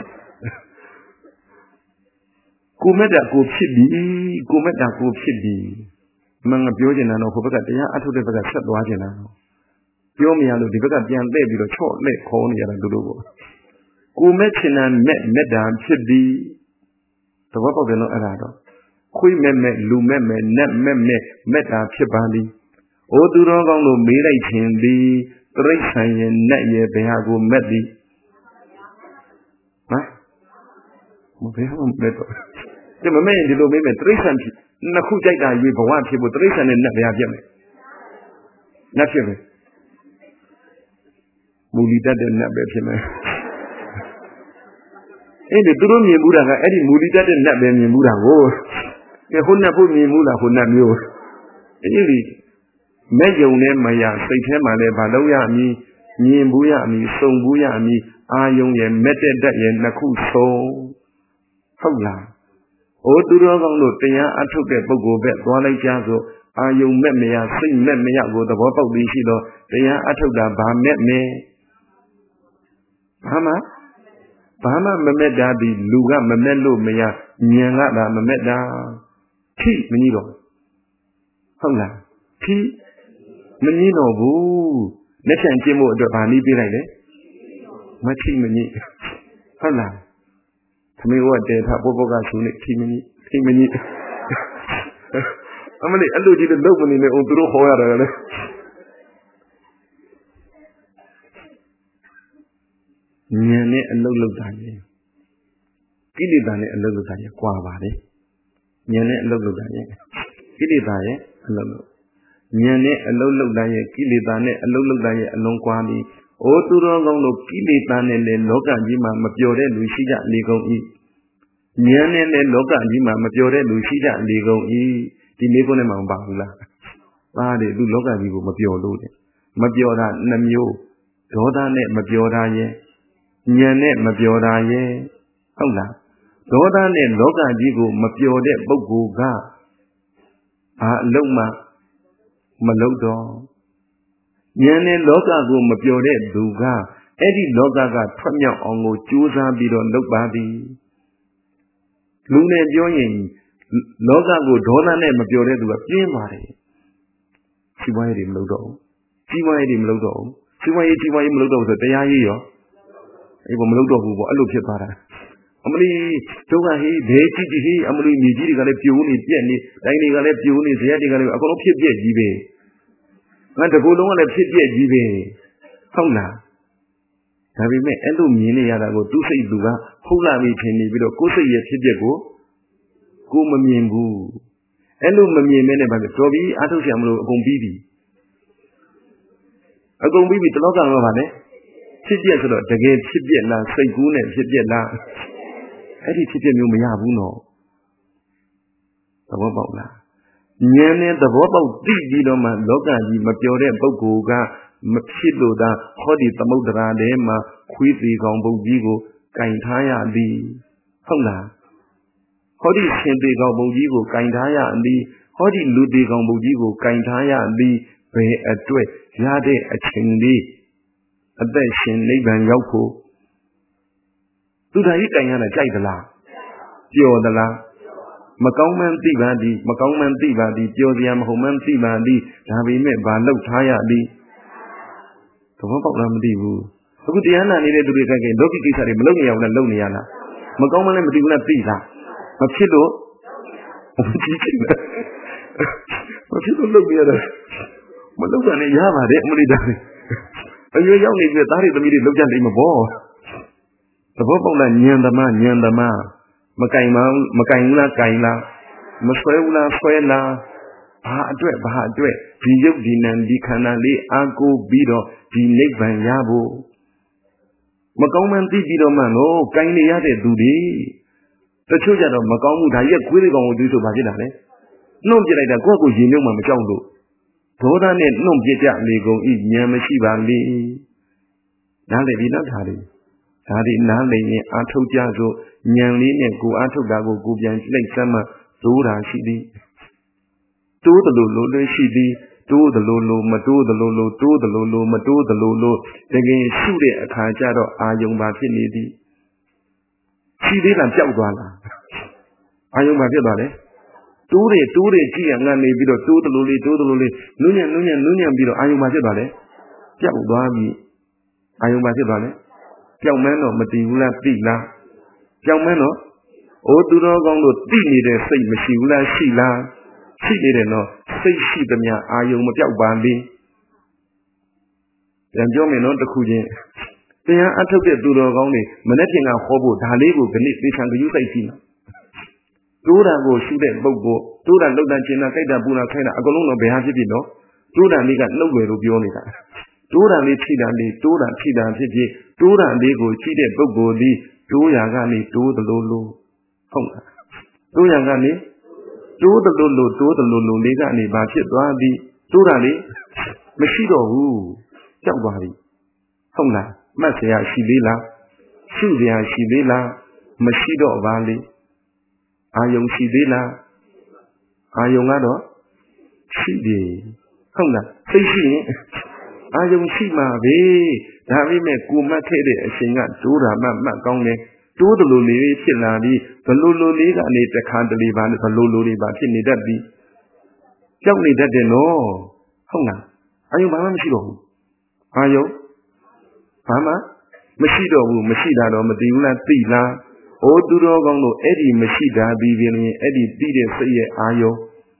ကိုမဲ့တာကိုဖြစ်ပြီကိုမဲ့တာကိုဖြစ်ပြီမငါပြောချင်တာတော့ဟိုဘက်ကတရားအထုတ်တဲ့ဘက်ကဆက်သွားချင်တာပြောမရလို့ဒီဘက်ကပြန်တဲ့ပြီးတော့ချော့လက်ခေါ်နေရတာတို့လို့ပေါ့ကိုမဲ့ချင်တာမဲ့မဲ့တာဖြစ်ပြီသဘောပေါက်တယ်နော်အဲ့ဒါတော့ခွေးမဲ့မဲ့လူမဲ့မဲ့နတ်မဲ့မဲ့မဲ့တာဖြစ်ပါလိအိုသူတော်ကောင်းတို့မေးလိုက်ခြင်းသည်တရိษံရဲ့နတ်ရဲ့ဘယ်ဟာကိုမဲ့သည်ဟမ်မဘယ်ဟာမဲ့တော့ဒီမမဲ့ရင်ဒီလိုမေးမယ်တရိษံဖြစ်နှစ်ခုကြိုက်တာရွေးဘဝဖြစ်ဖို့တရိษံနဲ့နတ်ဘယ်ဟာဖြစ်မယ်နတ်ဖြစ်မယ်မူလီတတ်တဲ့နတ်ပဲဖြစ်မယ်အဲ့ဒီသူတို့မြင်မှုတာကအဲ့ဒီမူလီတတ်တဲ့နတ်ပဲမြင်မှုတာကိုကဲဟိုနတ်ဖို့မြင်မှုလားဟိုနတ်မျိုးအဲ့ဒီမဲ့ယုံနဲ့မရစိတ်ထဲမှာလည်းဘာလို့ရမည်မြင်ဘူးရမည်စုံဘူးရမည်အာယုံရဲ့မဲ့တဲ့တတ်ရဲ့နှစ်ခုဆုံးဟုတ်လားအိုသူတော်ကောင်းတို့တရားအထုတ်တဲ့ပုဂ္ဂိုလ်ပဲသွားလိုက်ကြဆိုအာယုံမဲ့မရစိတ်မဲ့မရကိုသဘောပေါက်ပြီးရှိတော့တရားအထုတ်တာဘာမဲ့မဲ့ဘာမှဘာမှမမဲ့တာဒီလူကမမဲ့လို့မရဉာဏ်ကသာမမဲ့တာထိမကြီးတော့ဟုတ်လားထိမကြီးတော့ဘူးလက်ချံကျင်းဖို့အတွက်ဗာနည်းပေးလိုက်လေမထိမကြီးဟုတ်လားသမီးဝတ်တယ်ဖတ်ပုပ္ပကဆိုနေထိမကြီးထိမကြီးအမလေးအဲ့လိုကြီးတော့လုပ်မနေနဲ့အောင်သူတို့ခေါ်ရတယ်လေဉာဏ်နဲ့အလုပ်လုပ်တာလေကိလေသာနဲ့အလုပ်လုပ်တာလေကွာပါတယ်ဉာဏ်နဲ့အလုပ်လုပ်တာရဲ့ကိလေသာရဲ့အလုပ်လုပ်ဉာဏ်နဲ့အလုပ်လုပ်တာရဲ့ကိလေသာနဲ့အလုပ်လုပ်တာရဲ့အလုံးကွာပြီးအိုသူတော်ကောင်းတို့ကိလေသာနဲ့လည်းလောကကြီးမှာမပျော်တဲ့လူရှိကြလေကုန်၏ဉာဏ်နဲ့လည်းလောကကြီးမှာမပျော်တဲ့လူရှိကြလေကုန်၏ဒီလေးခုနဲ့မှမပါဘူးလားပါတယ်သူလောကကြီးကိုမပျော်လို့တဲ့မပျော်တာနှမျိုးဒေါသနဲ့မပျော်တာရဲ့ဉာဏ်နဲ့မပျော်တာရဲ့ဟုတ်လားဒေါသနဲ့လောကကြီးကိုမပျော်တဲ့ပုဂ္ဂိုလ်ကဘာအလုံးမှမလုပ်တော့ဉာဏ်နဲ့လောကကိုမပျော်တဲ့သူကအဲ့ဒီလောကကထွက်မြောက်အောင်ကိုကြိုးစားပြီးတော့လုပ်ပါသည်လူနဲ့ပြောရင်လောကကိုဒေါသနဲ့မပျော်တဲ့သူကပြင်းပါတယ်စီးပွားရေးတွေမလုပ်တော့ဘူးစီးပွားရေးတွေမလုပ်တော့ဘူးစီးပွားရေးစီးပွားရေးမလုပ်တော့ဘူးဆိုတရားရေးရောအဲ့ဘောမလုပ်တော့ဘူးပေါ့အဲ့လိုဖြစ်သွားတာအမလီတို့ကဟေးဘဲကြည့်ကြည့်ဟေးအမလီမြေကြီးတွေကလည်းပြိုးနေပြက်နေတိုင်းတွေကလည်းပြိုးနေဇရက်တွေကလည်းအကုန်လုံးဖြစ်ပြက်ကြီးပဲငါတကူလုံးကလည်းဖြစ်ပြက်ကြီးပဲဟုတ်လားဒါပေမဲ့အဲ့လိုမြင်နေရတာကိုသူ့စိတ်သူကဟုတ်လာပြီထင်နေပြီးတော့ကိုယ်စိတ်ရဲ့ဖြစ်ပြက်ကိုကိုမမြင်ဘူးအဲ့လိုမမြင်မဲနဲ့ဘာဖြစ်တော်ပြီအားထုတ်ရမလို့အကုန်ပြီးပြီအကုန်ပြီးပြီတလောကမှာပါလေဖြစ်ပြက်ဆိုတော့တကယ်ဖြစ်ပြက်လားစိတ်ကူးနဲ့ဖြစ်ပြက်လားအဲ့ဒီဖြစ်ပြက်မျိုးမရဘူးနော်သဘောပေါက်လားဉာဏ်နဲ့သဘောပေါက်သိပြီးတော့မှလောကကြီးမပျော်တဲ့ပုဂ္ဂိုလ်ကမဖြစ်လို့သာဟောဒီသမုဒ္ဒရာထဲမှာခွေးသေးကောင်ပုတ်ကြီးကိုကင်ထားရသည်ဟုတ်လားဟောဒီရှင်သေးကောင်ပုတ်ကြီးကိုကင်ထားရသည်ဟောဒီလူတီကောင်ပုတ်ကြီးကိုကင်ထားရသည်ဘယ်အတွက်ရတဲ့အချိန်လေးအသက်ရှင်နိဗ္ဗာန်ရောက်ဖို့သူဓာကြီးကင်ရတာကြိုက်သလားပျော်သလားမကောင်းမှန်းသိပါသည်မကောင်းမှန်းသိပါသည်ပျော်စရာမဟုတ်မှန်းသိပါသည်ဒါပေမဲ့ဘာလောက်ထားရသည်သဘောပေါက်လားမသိဘူးအခုတရားနာနေတဲ့သူတွေကကဲလောကီကိစ္စတွေမလုပ်နေရဘူးလားလုပ်နေရလားမကောင်းမှလည်းမသိဘူးလားသိလားမဖြစ်လို့မဖြစ်ချင်တယ်မဖြစ်လို့လုပ်နေရတယ်မလုပ်တာနဲ့ရပါတယ်အမလိတာအရွယ်ရောက်နေပြီသားတွေသမီးတွေလောက်ကြတယ်မဘောသဘောပေါက်လားညံသမားညံသမားမကင်မမကင်ဘူးလားကင်လားမဆွဲဘူးလားဆွဲလားဘာအတွက်ဘာအတွက်ဒီရုပ်ဒီနာမ်ဒီခန္ဓာလေးအားကိုးပြီးတော့ဒီနိဗ္ဗာန်ရဖို့မကောင်းမှန်းသိပြီးတော့မှနော်ကင်နေရတဲ့သူတွေတချို့ကြတော့မကောင်းဘူးဒါကြီးကခွေးလေးကောင်ကိုတွေးဆိုဘာဖြစ်တာလဲနှုတ်ပြလိုက်တာကိုယ့်ကိုရင်မြုပ်မှမကြောက်လို့ဒေါသနဲ့နှုတ်ပြကြလေကုန်ဤဉာဏ်မရှိပါလေနားလေဒီနောက်ထားလေဒါဒီနားလေရင်အာထုတ်ကြဆိုဉာဏ်လေးနဲ့ကိုအာထုတ်တာကိုကိုပြန်ကြည့်လိုက်စမ်းမှသိုးတာရှိသည်တိုးတယ်လို့လို့လည်းရှိသည်တိုးတယ်လို့လို့မတိုးတယ်လို့လို့တိုးတယ်လို့လို့မတိုးတယ်လို့လို့တကယ်ရှုတဲ့အခါကျတော့အာယုံပါဖြစ်နေသည်ရှိသေးလားပျောက်သွားလားအာယုံပါဖြစ်သွားတယ်တိုးတယ်တိုးတယ်ကြည့်ရငတ်နေပြီးတော့တိုးတယ်လို့လေးတိုးတယ်လို့လေးနုညံ့နုညံ့နုညံ့ပြီးတော့အာယုံပါဖြစ်သွားတယ်ပျောက်သွားပြီအာယုံပါဖြစ်သွားတယ်ပျောက်မှန်းတော့မတည်ဘူးလားသိလားပျောက်မှန်းတော့အိုးသူတော်ကောင်းတို့သိနေတဲ့စိတ်မရှိဘူးလားရှိလားရှိနေတယ်နော်စိတ်ရှိသမျှအာယုံမပြောက်ပါလေပြန်ပြောမယ်နော်တခုချင်းတရားအထုတ်တဲ့သူတော်ကောင်းတွေမနေ့ကဟောဖို့ဒါလေးကိုခဏသေချာကြည့်စိုက်ကြည့်နော်တိုးတာကိုရှုတဲ့ပုဂ္ဂိုလ်တိုးတာလောက်တာကျင်တာကြိုက်တာပူတာခိုင်းတာအကုန်လုံးတော့ဘယ်ဟာဖြစ်ဖြစ်နော်တိုးတာလေးကနှုတ်ွယ်လို့ပြောနေတာတိုးတာလေးထိတာလေးတိုးတာထိတာဖြစ်ဖြစ်တိုးတာလေးကိုကြည့်တဲ့ပုဂ္ဂိုလ်ဒီတိုးရာကနေတိုးသလိုလိုဟုတ်လားတိုးရာကနေတိုးသလိုလိုတိုးသလိုလိုလေးကနေဘာဖြစ်သွားသည်တိုးတာလေးမရှိတော့ဘူးကြောက်သွားပြီဟုတ်လားမှတ်เสียရှိသေးလားရှုเสียရှိသေးလားမရှိတော့ပါလေအာယုံရှိသေးလားအာယုံကတော့ရှိတယ်ဟုတ်လားသိရှိရင်အာယုံရှိမှာပဲဒါပေမဲ့ကိုမှတ်ခဲ့တဲ့အချိန်ကတိုးတာမှမှတ်ကောင်းတယ်တိုးတယ်လို့လေးဖြစ်လာပြီးဘလို့လို့လေးကနေတခါတလေပါဘလို့လို့လေးပါဖြစ်နေတတ်ပြီကြောက်နေတတ်တယ်နော်ဟုတ်လားအာယုံဘာမှမရှိတော့ဘူးအာယုံဘာမှမရှိတော့ဘူးမရှိတာတော့မသိဘူးလားသိလားအိုးသူတော်ကောင်းတို့အဲ့ဒီမရှိတာပြီးပြင်ရင်အဲ့ဒီသိတဲ့စိတ်ရဲ့အာယုံ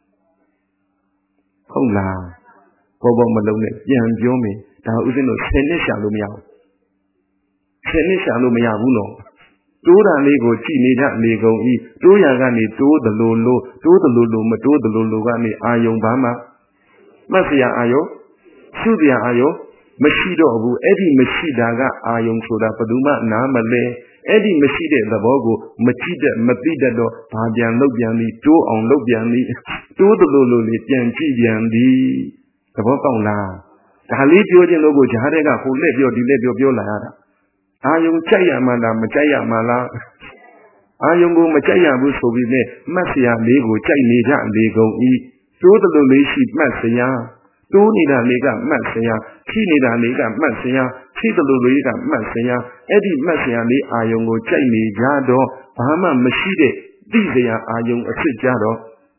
ဟုတ်လားဘောဘောမလုံးနဲ့ပြန်ပြောမယ်ဒါဥစဉ်တို့ဆယ်နှစ်ရှာလို့မရဘူးဆယ်နှစ်ရှာလို့မရဘူးနော်တိုးတာလေးကိုကြည်နေကြနေကုန်ဤတိုးရကနေတိုးသလိုလိုတိုးသလိုလိုမတိုးသလိုလိုကနေအာယုံဘာမှမှတ်เสียအာယုံရှုเสียအာယုံမရှိတော့ဘူးအဲ့ဒီမရှိတာကအာယုံဆိုတာဘယ်သူမှနားမလဲအဲ့ဒီမရှိတဲ့သဘောကိုမကြည့်တဲ့မသိတတ်တော့ဘာပြန်လုပ်ပြန်ပြီးတိုးအောင်လုပ်ပြန်ပြီးတိုးသလိုလိုလေးပြန်ကြည့်ပြန်ပြီးသဘောပေါက်လားဒါလေးပြောခြင်းလို့ကိုဂျားတဲ့ကဟိုလက်ပြောဒီလက်ပြောပြောလာရတာအာယုံကြိုက်ရမှလားမကြိုက်ရမှလားအာယုံကိုမကြိုက်ရဘူးဆိုပြီးနဲ့မှတ်เสียလေးကိုကြိုက်နေကြလေကုန်ဤတိုးသလိုလေးရှိမှတ်เสียတိုးနေတာလေးကမှတ်เสียခိနေတာလေးကမှတ်เสียခိသလိုလေးကမှတ်เสียအဲ့ဒီမှတ်เสียလေးအာယုံကိုကြိုက်နေကြတော့ဘာမှမရှိတဲ့သိเสียအာယုံအစ်စ်ကြတော့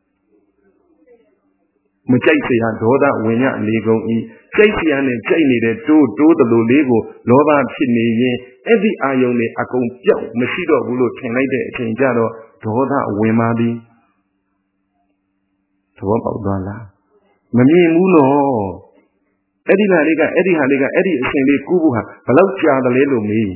မကြိုက်เสียဒေါသဝင်ရလေကုန်ဤကြိုက်เสียနဲ့ကြိုက်နေတဲ့တိုးတိုးသလိုလေးကိုလောဘဖြစ်နေရင်အဲ့ဒီအာယုံနဲ့အကုန်ပြောက်မရှိတော့ဘူးလို့ထင်လိုက်တဲ့အချိန်ကျတော့ဒေါသဝင်ပါသည်သဘောပေါက်သွားလားမမြင်ဘူးနော်အဲ့ဒီဟာလေးကအဲ့ဒီဟာလေးကအဲ့ဒီအချိန်လေးကူးဖို့ဟာဘယ်လောက်ကြာတယ်လဲလို့မေး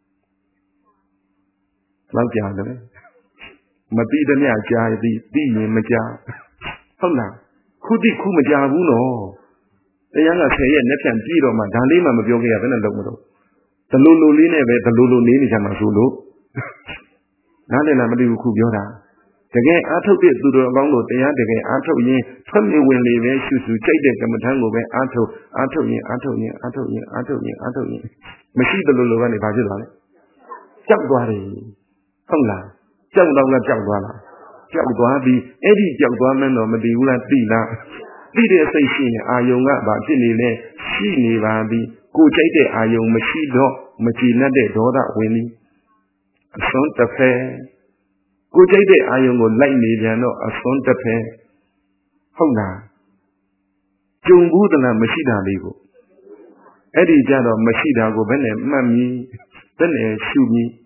ဘယ်လောက်ကြာတယ်လဲမပြီးသမျှကြာသည်ပြီးရင်မကြာဟုတ်လားခုတိခုမကြာဘူးနော်တရားကဆယ်ရက်နဲ့ပြန်ပြည့်တော့မှဒါလေးမှမပြောခဲ့ရဘယ်နဲ့လုံးမလို့ဒလိုလိုလေးနဲ့ပဲဒလိုလိုနေနေကြမှာဆိုလို့နားလည်လားမသိဘူးခုပြောတာတကယ်အားထုတ်တဲ့သူတော်ကောင်းတို့တရားတကယ်အားထုတ်ရင်ထွက်မြေဝင်လေပဲရှုစုကြိုက်တဲ့ကမ္မထံကိုပဲအားထုတ်အားထုတ်ရင်အားထုတ်ရင်အားထုတ်ရင်အားထုတ်ရင်အားထုတ်ရင်မရှိသလိုလိုကနေဘာဖြစ်သွားလဲကြောက်သွားတယ်ဟုတ်လားကြောက်တော့ကကြောက်သွားလားကြောက်သွားပြီးအဲ့ဒီကြောက်သွားမှန်းတော့မသိဘူးလားသိလားသိတဲ့စိတ်ရှိရင်အာယုံကဘာဖြစ်နေလဲရှိနေပါသည်ကိုကြိုက်တဲ့အာယုံမရှိတော့မကြည်နဲ့တဲ့ဒေါသဝင်သည်အစွန်းတစ်ဖက်ကိုကြိုက်တဲ့အာယုံကိုလိုက်နေပြန်တော့အစွန်းတစ်ဖက်ဟုတ်လားကြုံဘူးသလားမရှိတာလေးကိုအဲ့ဒီကြတော့မရှိတာကိုဘယ်နဲ့မှတ်မြည်ဘယ်နဲ့ရှုမြည်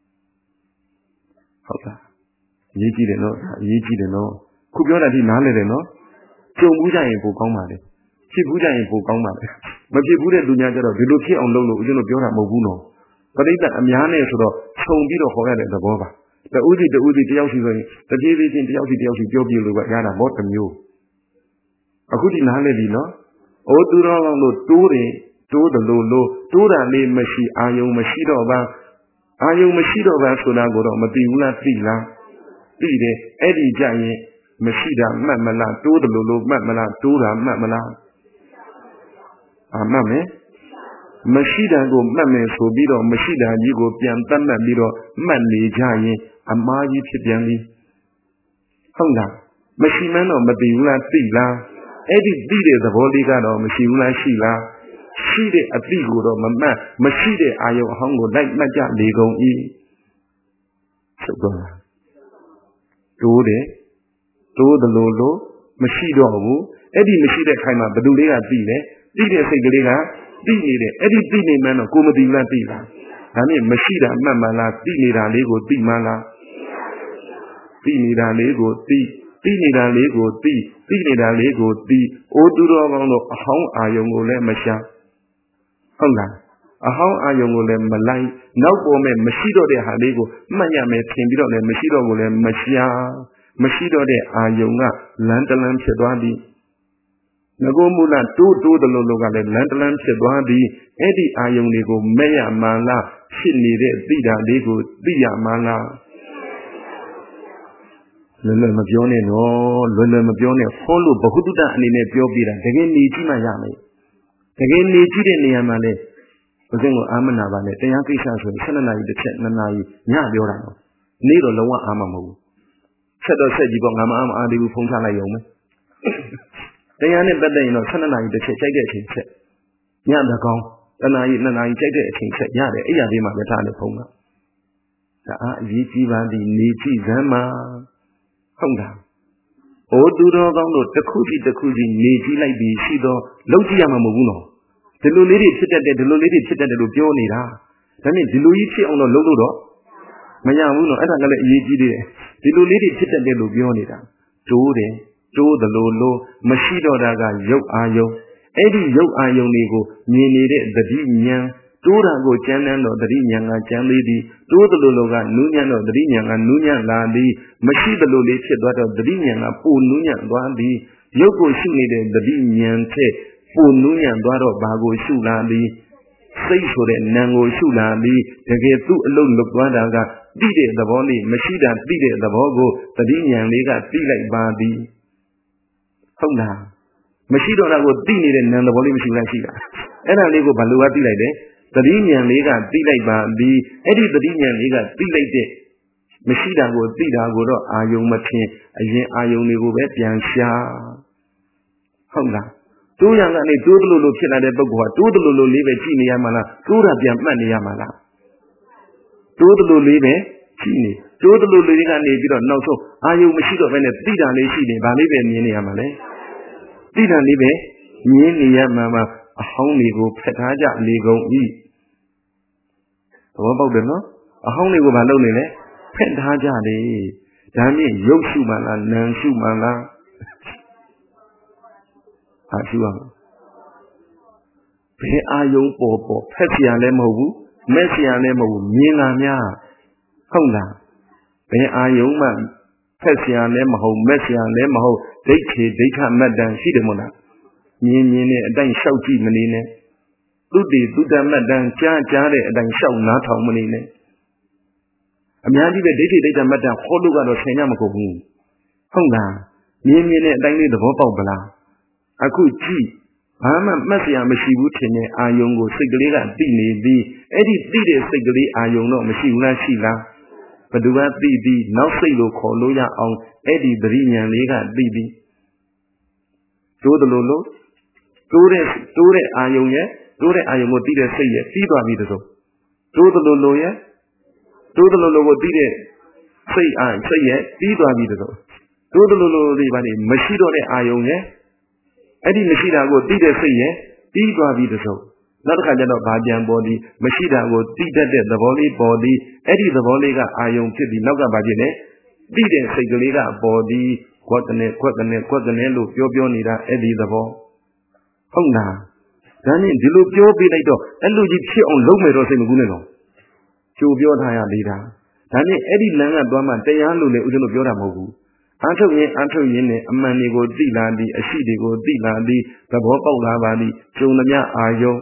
ဟုတ်လားအရေးကြီးတယ်နော်အရေးကြီးတယ်နော်ခုပြောတာဒီနားလဲတယ်နော်ကြုံဘူးကြရင်ပိုကောင်းပါလေဖြစ်ဘူးကြရင်ပိုကောင်းပါလေမဖြစ်ဘူးတဲ့လူများကြတော့ဒီလိုဖြစ်အောင်လုပ်လို့ဦးဇင်းတို့ပြောတာမဟုတ်ဘူးနော်ပရိသတ်အများနဲ့ဆိုတော့ခြုံပြီးတော့ဟောရတဲ့သဘောပါတူစီတူစီတယောက်စီဆိုရင်တပြေးပြေးချင်းတယောက်စီတယောက်စီပြောပြလို့ပဲရတာဘောတစ်မျိုးအခုဒီနားလဲပြီနော်အိုးသူတော်ကောင်းတို့တိုးတယ်တိုးတယ်လို့လို့တိုးတာလေးမရှိအာယုံမရှိတော့ပါအာယုံမရှိတော့ပါဆိုတာကိုတော့မသိဘူးလားသိလားသိတယ်အဲ့ဒီကြရင်မရှိတာမှတ်မလားတိုးတယ်လို့လို့မှတ်မလားတိုးတာမှတ်မလားအာမှတ်မယ်မရှိတာကိုမှတ်မယ်ဆိုပြီးတော့မရှိတာကြီးကိုပြန်တတ်မှတ်ပြီးတော့မှတ်နေကြရင်အမှားကြီးဖြစ်ပြန်ပြီဟုတ်လားမရှိမှန်းတော့မသိဘူးလားသိလားအဲ့ဒီသိတဲ့သဘောလေးကတော့မရှိဘူးလားရှိလားရှိတဲ့အသိကိုတော့မမှတ်မရှိတဲ့အာယုံအဟောင်းကိုလိုက်မှတ်ကြလေကုန်၏ဆိုတော့တိုးတယ်တိုးတယ်လို့လို့မရှိတော့ဘူးအဲ့ဒီမရှိတဲ့ခိုင်မှာဘယ်သူလေးကသိလဲသိတဲ့စိတ်ကလေးကသိနေတယ်အဲ့ဒီသိနေမှန်းတော့ကိုမသိဘူးလားသိလားဒါနဲ့မရှိတာမှတ်မှလားသိနေတာလေးကိုသိမှလားသိနေတာလေးကိုသိသိနေတာလေးကိုသိသိနေတာလေးကိုသိအိုးသူတော်ကောင်းတို့အဟောင်းအာယုံကိုလည်းမရှာဟုတ်လားအဟောင်းအာယုံကိုလည်းမလိုက်နောက်ပေါ်မဲ့မရှိတော့တဲ့ဟာလေးကိုမှတ်ရမယ်ထင်ပြီးတော့လည်းမရှိတော့ကိုလည်းမရှာမရှိတော့တဲ့အာယုံကလန်းတလန်းဖြစ်သွားသည်ငကိုမူလတိုးတိုးတလုံးလုံးကလည်းလန်းတလန်းဖြစ်သွားသည်အဲ့ဒီအာယုံတွေကိုမဲ့ရမှန်လားဖြစ်နေတဲ့သိတာလေးကိုသိရမှန်လားလွယ်လွယ်မပြောနဲ့နော်လွယ်လွယ်မပြောနဲ့ဟောလို့ဘ ഹു တုတအနေနဲ့ပြောပြတာတကယ်နေကြည့်မှရမယ်တကယ်နေကြည့်တဲ့နေရာမှာလေဘုရင်ကိုအာမနာပါနဲ့တရားကိစ္စဆိုရင်ဆယ်နှစ်နာရီတစ်ချက်နှစ်နာရီညပြောတာနော်နေ့တော့လုံးဝအာမမဟုတ်ဘူးဆက်တော့ဆက်ကြည့်ပေါ့ငါမအာမအားသေးဘူးဖုံးချလိုက်ရုံပဲတရားနဲ့ပတ်သက်ရင်တော့ဆယ်နှစ်နာရီတစ်ချက်ကြိုက်တဲ့အချိန်ချက်ညတကောင်းတနာရီနှစ်နာရီကြိုက်တဲ့အချိန်ချက်ရတယ်အဲ့ရသေးမှပဲထားတယ်ဖုံးတာဒါအားအရေးကြီးပါသည်နေကြည့်စမ်းပါဟုတ်လား။အိုးသူတော်ကောင်းတို့တစ်ခုစီတစ်ခုစီနေကြည့်လိုက်ပြီးရှိတော့လုံးကြည့်ရမှာမဟုတ်ဘူးနော်။ဒီလိုလေးတွေဖြစ်တတ်တယ်ဒီလိုလေးတွေဖြစ်တတ်တယ်လို့ပြောနေတာ။ဒါနဲ့ဒီလိုကြီးဖြစ်အောင်တော့လုပ်လို့တော့မရဘူးနော်။အဲ့ဒါကလည်းအရေးကြီးသေးတယ်။ဒီလိုလေးတွေဖြစ်တတ်တယ်လို့ပြောနေတာ။တိုးတယ်တိုးတယ်လို့လို့မရှိတော့တာကရုပ်အာယုံအဲ့ဒီရုပ်အာယုံတွေကိုမြင်နေတဲ့သတိဉာဏ်တိုးတာကိုကျမ်းမ်းတော့သတိဉာဏ်ကကျမ်းလေးသည်တိုးတယ်လို့လို့ကနူးညံ့တော့သတိဉာဏ်ကနူးညံ့လာသည်မရှိတယ်လို့လေးဖြစ်သွားတော့သတိဉာဏ်ကပိုနူးညံ့သွားသည်ရုပ်ကိုရှုနေတဲ့သတိဉာဏ်ထက်ပိုနူးညံ့သွားတော့ဘာကိုရှုလာသည်စိတ်ဆိုတဲ့နာမ်ကိုရှုလာသည်တကယ်သူ့အလုံးလွတ်သွားတာကသိတဲ့သဘောလေးမရှိတာသိတဲ့သဘောကိုသတိဉာဏ်လေးကသိလိုက်ပါသည်ဟုတ်လားမရှိတော့တာကိုသိနေတဲ့နာမ်သဘောလေးမရှိလားရှိတာအဲ့ဒါလေးကိုဘယ်လိုကသိလိုက်လဲသတိဉာဏ်လေးကသိလိုက်ပါသည်အဲ့ဒီသတိဉာဏ်လေးကသိလိုက်တဲ့မရှိတာကိုသိတာကိုတော့အာယုံမထင်အရင်အာယုံတွေကိုပဲပြန်ရှာဟုတ်လားတိုးရံကနေတိုးတလို့လို့ဖြစ်လာတဲ့ပုဂ္ဂိုလ်ကတိုးတလို့လို့လေးပဲကြည့်နေရမှာလားတိုးတာပြန်မှတ်နေရမှာလားတိုးတလို့လေးပဲကြည့်နေတိုးတလို့လေးကနေပြီးတော့နောက်ဆုံးအာယုံမရှိတော့ဘဲနဲ့သိတာလေးရှိနေဗာလေးပဲမြင်နေရမှာလေသိတာလေးပဲမြင်နေရမှာမှာအဟောင်းတွေကိုဖက်ထားကြလေကုန်၏သဘောပေါက်တယ်နော်အဟောင်းတွေကိုမလုပ်နေနဲ့ဖက်ထားကြလေဒါမြင့်ရုပ်ရှုမှလားနာမ်ရှုမှလားဟာရှုရမှာဘယ်အာယုံပေါ်ပေါ်ဖက်เสียလည်းမဟုတ်ဘူးမဲ့เสียလည်းမဟုတ်ဘူးမြင်လာများဟုတ်လားဘယ်အာယုံမှဖက်เสียလည်းမဟုတ်မဲ့เสียလည်းမဟုတ်ဒိဋ္ဌိဒိဋ္ဌမတ္တန်ရှိတယ်မို့လားမြင်မြင်နဲ့အတိုင်းလျှောက်ကြည့်မနေနဲ့သုတိသုတ္တမတ္တန်ကြားကြားတဲ့အတိုင်းလျှောက်နားထောင်မနေနဲ့အများကြီးပဲဒိဋ္ဌိဒိဋ္ဌမတ္တန်ခေါ်လို့ကတော့ဆင်ရမကုန်ဘူးဟုတ်လားမြင်မြင်နဲ့အတိုင်းလေးသဘောပေါက်ပလားအခုကြည့်ဘာမှမှတ်စရာမရှိဘူးထင်တဲ့အာယုံကိုစိတ်ကလေးကသိနေပြီးအဲ့ဒီသိတဲ့စိတ်ကလေးအာယုံတော့မရှိဘူးလားရှိလား Badua Didi, now say lo Koloya on Eddie Brinian Lega Didi. Do the Lolo, do it, do it, Ayoye, do it, Ayomo did it, say it, feed on me the so. Do the Lolo, yeah? Do the Lolo did it, say I, say it, feed on me the so. Do the Lolo, the Mashido Ayoye, Eddie Mashida would did it, say it, feed on me the so. Not a kind of Bajan body, Mashida would did it, the volley body, Eddie the volley got Ayon to the Naga Bajine, did it, say Galiga body, Quackane, Quackane, Quackane, look, your Bionida, Eddie the ball. Oh, now. Then in the loop, you'll be like, and look, you on Lomero in Gunelo. You build higher leader. Then Eddie Langa Doma, they are Lulu, Ujola Mogu. Until ye, until ye, a man go Dilandi, a she go Dilandi, the Bobo Lavadi, Junamia Ayo.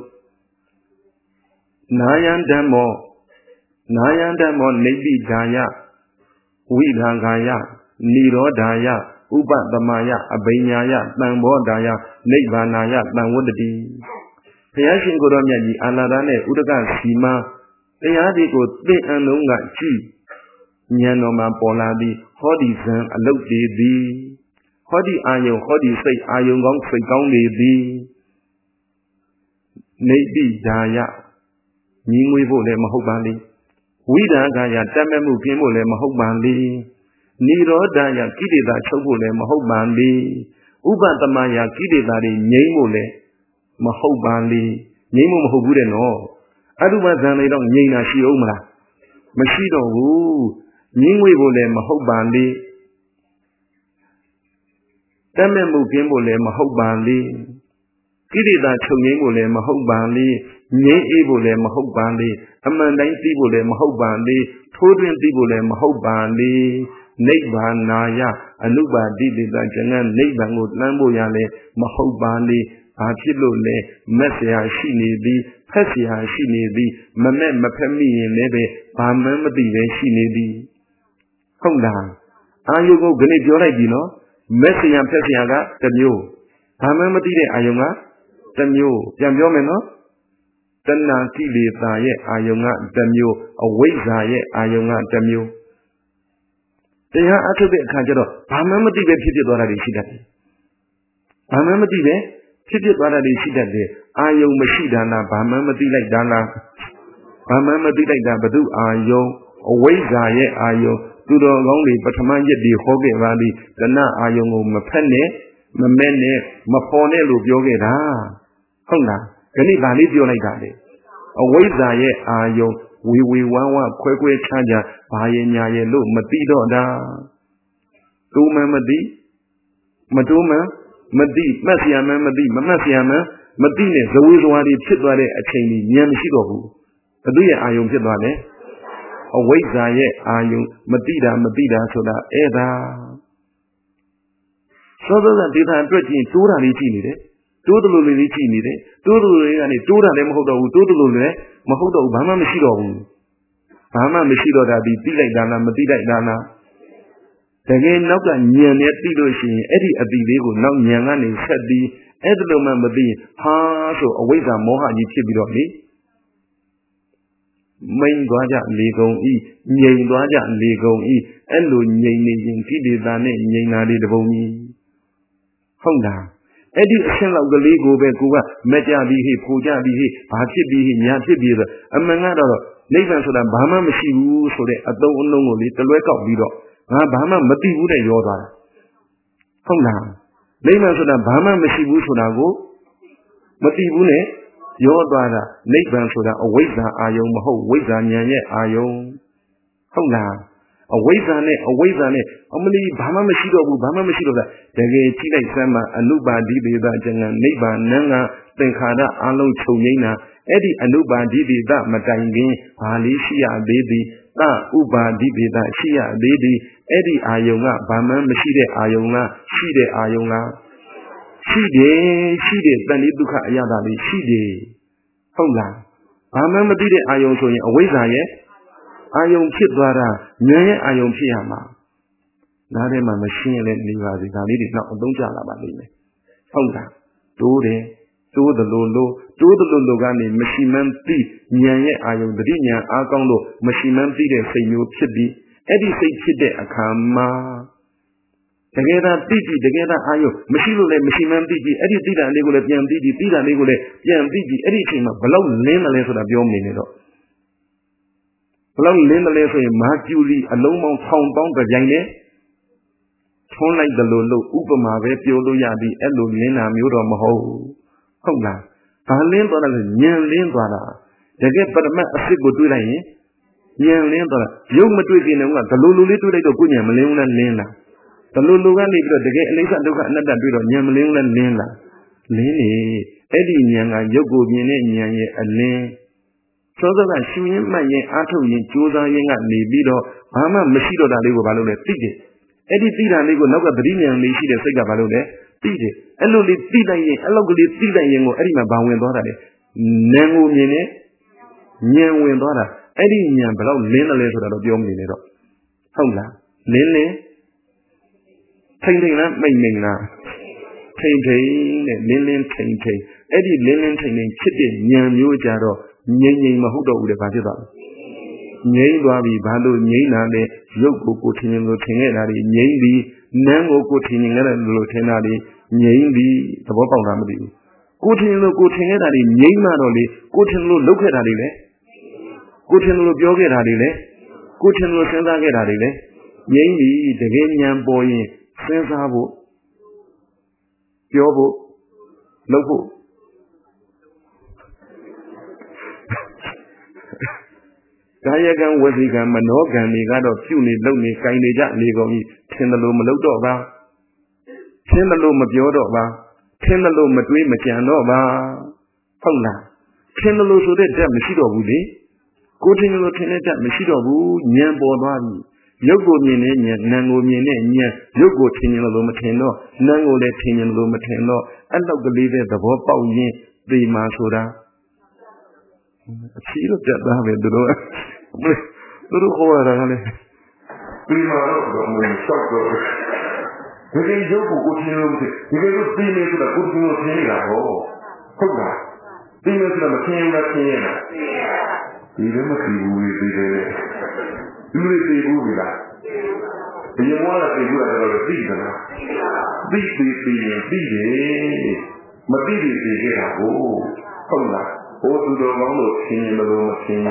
Nayan Demo, Nayan Demo, Navy Daya, Widangaya, Niro Daya, Uba Damaya, Abanyaya, Nambo Daya, Nebanaya, Namwadi. Payashin Godomiaji, Aladane, Udaga Sima, Payadi go They and Lunga Chi, Nyanoma Poladi, Hodi San, a look de Hodi Ayo, Hodi say Ayo Gong say Gong de Navy Daya, Ningwivo le Mahobali, Wida Gaya, Tamamu Pimo le Mahobali. Niro Daya Kidida Chobule Mahobali, Uba Tamaya Kididari, Namole, Mahobali, Namo Mahobure no. Aduba Zanadon Yana Shioma, Mashido Wu, Ningwibole Mahobali, Tamamu Pimbole Mahobali, Kidida Chomole Mahobali, Nye Ebole Mahobali, Amandan Tibule Mahobali, Todrin Tibule Mahobali. Neighbor Anuba did the Jangan, Neighbor would Lamboyale, Mahobali, Achilole, Messia Shinibi, Pessia Shinibi, Mamma Mapemi, Nebe, Pamamadi, Shinibi. Honda. Are you go Grenade your idea? Messia Pessiaga, the new. Pamamadi, Ayunga, the new. Jamyomeno? Tana Kili, Ayunga, the new. Away Zaye, Ayunga, the new. They are at the Kajaro, Pamamati Pity Dora Shida. Pamamati, Pity Dora Shida, Ayo Mashidana, Pamamati like Dana, Pamamati like Dabadu, Ayo, away Zaye, Ayo, to the lonely, but Tamanya de Hoge Valley, the Na Ayo Mapene, Mamene, Mapone Lubioga. Honda, can he valid you like that? Away Zaye, Ayo. We we want quick way charger, Payanya look, Matido da Tuma Madi Matuma Madi, Masiama Madi, Masiama, Madine, the Wizwadi Pitwade a chain, Yan Shidobu. Aduya Ayum Pitwade. Away Zaye Ayum, Madida, Madida, so that Eda. So that they had pretty Tura Lichini. Do the Lulu Lichini, do the Lulu and Tura Lemodo, do the Lulu. Mahodo Bama Mishido Bama Mishido that be Dilek Dana, Madilek Dana. Again, not that Nyan Edidoshi, Eddie at the Lego, now Nyangani said the Edloma Madi, Ha, so away the Moha Yikibi. Main Guaja Lego E, Nyan Guaja Lego E, Elo Nyan Kidi Dane, Nyanadi the Bomi. Honda. Eddie sent out the Lego Becuba, Metia Bihi, Puja Bihi, Pachi Bihi, Yati Bihi, among other nations of the Bama Mashiru, so they don't know the work of Bido. Bama Mati would a Yoda. Honda. Nations of the Bama Mashiru Sodago, Mati Bune, Yoda, Nations of the Aweza Ayon, Maho, Weza Nyanya Ayon. Honda. Away on it, away on it. Only Bama Mashido, Bama Mashido, the Chile Sama, Anuba Dibi, Jangan, Neba, Nanga, Tenkada, Alon Choyena, Eddie Anuba Dibi, that Matangi, Alicia baby, that Uba Dibi, that Shia baby, Eddie Ayonga, Bama Mashide Ayonga, Shide Ayonga. Shide, Shide, Banibuka Ayadali, Shide. Hola. Bama Madide Ayon, away on it. Ayon Kit Dara, Nye Ayon Piama. Nare my machine let me have it. I need it not don't tell about it. Honda. Do the do the lolo, do the lologani, machine man tea, Nye Ayon, the Dinia, Alcondo, machine man tea, say you should be. Eddie say chide akama. Together, Titi, together, Ayo, Machilo, Machiman Titi, Eddie Tita, Legole, Pian Titi, Tita, Legole, Pian Titi, Eddie, below Lena Leso of your minute. Below Lena Leso, Mercury, a low mount found down the Jane. Tone like the Lolo, Upama, Piolo Yadi, Elo, Lena, Mudo Maho. Hola. Palin, but a young Lindana. They get but a man a sick would do that. Young Lindana, young Madrid in the Lulu little little Gunya, Malena Lena. The Lulu and the gate, and they got another bit of Yamaling and Lena. Lene, Eddie Yang, Yogo, Yen, and Lane. So that she in my Ato in Josa Yang at Libido, Mama Masido that they were Balone, Piggy. Eddie Tida, they will not have the Indian, they see the Sega Balone, Piggy. And only Tida, and locally Tida Yang or Edima Bowen daughter. Nango Mene, Nyan Wen daughter, Eddie Yan, below Lena letter of your minute. Hola, Lene. Ting ting na, ming ming na. Ting ting, lin lin ting ting. Eddie lin lin ting ting, chit it, nyan yu jaro, nyan nyan mahudo ude bajida. Nyan wabi balo nyan na le, yoko ko ting lo ting e nari, nyan bi, nango ko ting e lo ting nari, nyan bi, tabo pao na madi. Ko ting lo ko ting e nari, nyan ma ro le, ko ting lo lo ke nari le. Ko ting lo pyo ke nari le. Ko ting lo senza ke nari le. Nyan bi, dege nyan po yin. Sensabo, Yobo, Lobo. Diagram was the Manogan, they got a few lonely kind of jack legal, Tenalo Malodova, Tenalo Mabiodova, Tenalo Madrid Macanova, Pona, Tenalo so that jam Machido Woody, Coaching Lieutenant Machido Woo, Nyambo. Yogo Mene, Nango Mene, Yogo Tinian Lomateno, Nango le Tinian Lomateno, and not believe it, the Bopa Yin, the Masura. She looked at the Habit, the door. Little horror. Prima, shock. We can joke with you, we can look female to the good thing of Tina. Oh, Hoga. Female to the Matina Tina. Even a few will be there. You will be moving that. You want to do that at a season. Beat, beat, beat, beat it. But beat it, beat it. Oh, come on. Oh, to the long look, king in the room of king.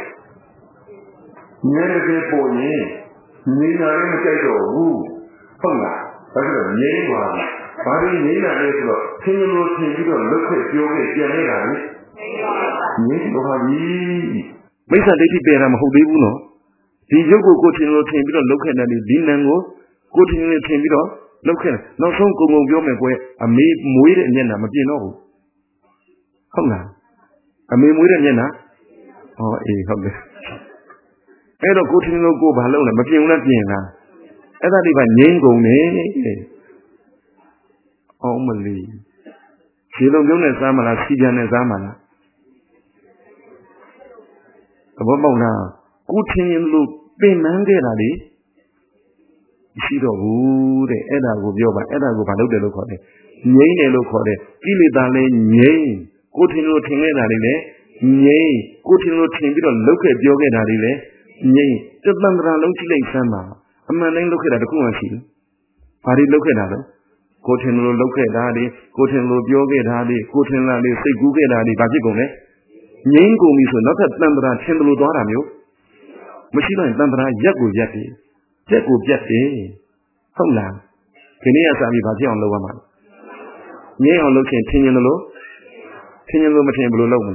Never get for me. Nina, I'm a case of woo. Come on. That's a name one. Why do you need that? King in the room, king, you don't look at your way. You're not at it. Yes, you have me. Make a lady bear, I'm a whole baby, no? The Yogo coaching will take it on look at the Dinango, coaching will take it on, look at not some go on your way, a maid moid and yena, Matino. Come now. A maid moid and yena? Oh, a hobby. I don't coaching no go balona, Matino Yena. And that if I name go ne. Oh, Mali. She don't know Zamala, Sijan and Zamala. Above now. Coaching look, pay man get at it. She don't wood, Edda go Yoba, Edda go Balo de Locode. Yea, Locode, Gilidale, yea, coaching looking at it, yea, coaching looking at look at Yoga at it, yea, the Bandra Lonchile Sama. A man ain't look at the Kumashi. Are you looking at it? Coaching look at it, coaching look Yoga at it, coaching at it, say Google at it, Bajigone. Yea, go me so not at Bandra Chembalo Doramio. Machine and Bandra Yago Yati. Yago Yati. Hola. Can you ask me about your lower man? Yea, on looking Tinian low. Tinian low material below low.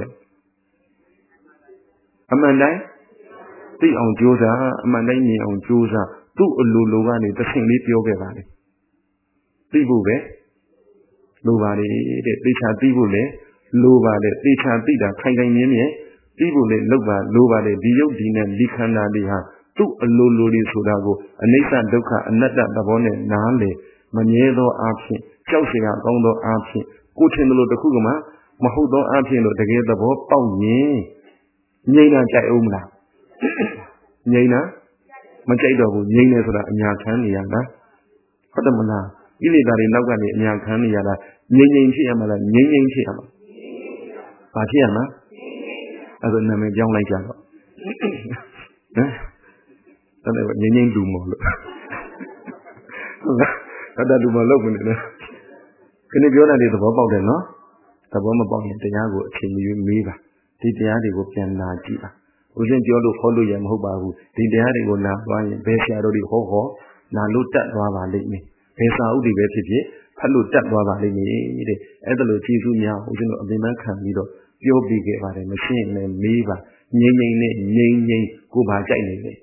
Amanda? The on Josa, Amanda on Josa, two Luluani, the same leap yoga valley. People there. Nobody, they shall people there. Nobody, they shall be that kind of name. People let look at nobody, the Yodin and Likana Liha, two a lowly sodago, a nation doka, another Davone, Nale, Maniedo Archie, Chelsea, Gondo Archie, Kuchino the Kuguma, Mahudo Archie, together Bob Pau Ye, Nina Jaiumla, Nina, Machado, Nina Yakan Yana, Hodamana, Ilidari Nagani, Yakan Yana, Yin Chiamala, Yin Chiama, Patiana. As a name young like that. The နဲ့ငင်းငင်းလူမော်လို့ဟုတ်လားတတ်လူမော်လို့နေတယ်ခဏပြောတဲ့သဘောပေါက်တယ်နော်သဘောမပေါက်ရင်တရားကိုအချိန်မီမေးပါဒီတရားတွေကိုပြန်နာကြည့်ပါဦးဇင်းပြောလို့ခေါ်လို့ရမဟုတ်ပါဘူးဒီတရားတွေကိုနာသွားရင်ဘယ်ဆရာတော်တွေဟောဟောနာလို့တတ်သွားပါလိမ့်မယ်ဘယ်စာဥတွေပဲဖြစ်ဖြစ်ဖတ်လို့တတ်သွားပါလိမ့်မယ်တဲ့အဲ့ဒါလို့ကျေးဇူးများဦးဇင်းတို့အပြင်ပန်းခံပြီးတော့ပြောပြခဲ့ပါတယ်မရှင်းနဲ့မေးပါငြိမ့်ငြိမ့်နဲ့ငြိမ့်ငြိမ့်ကိုပါကြိုက်နေတယ်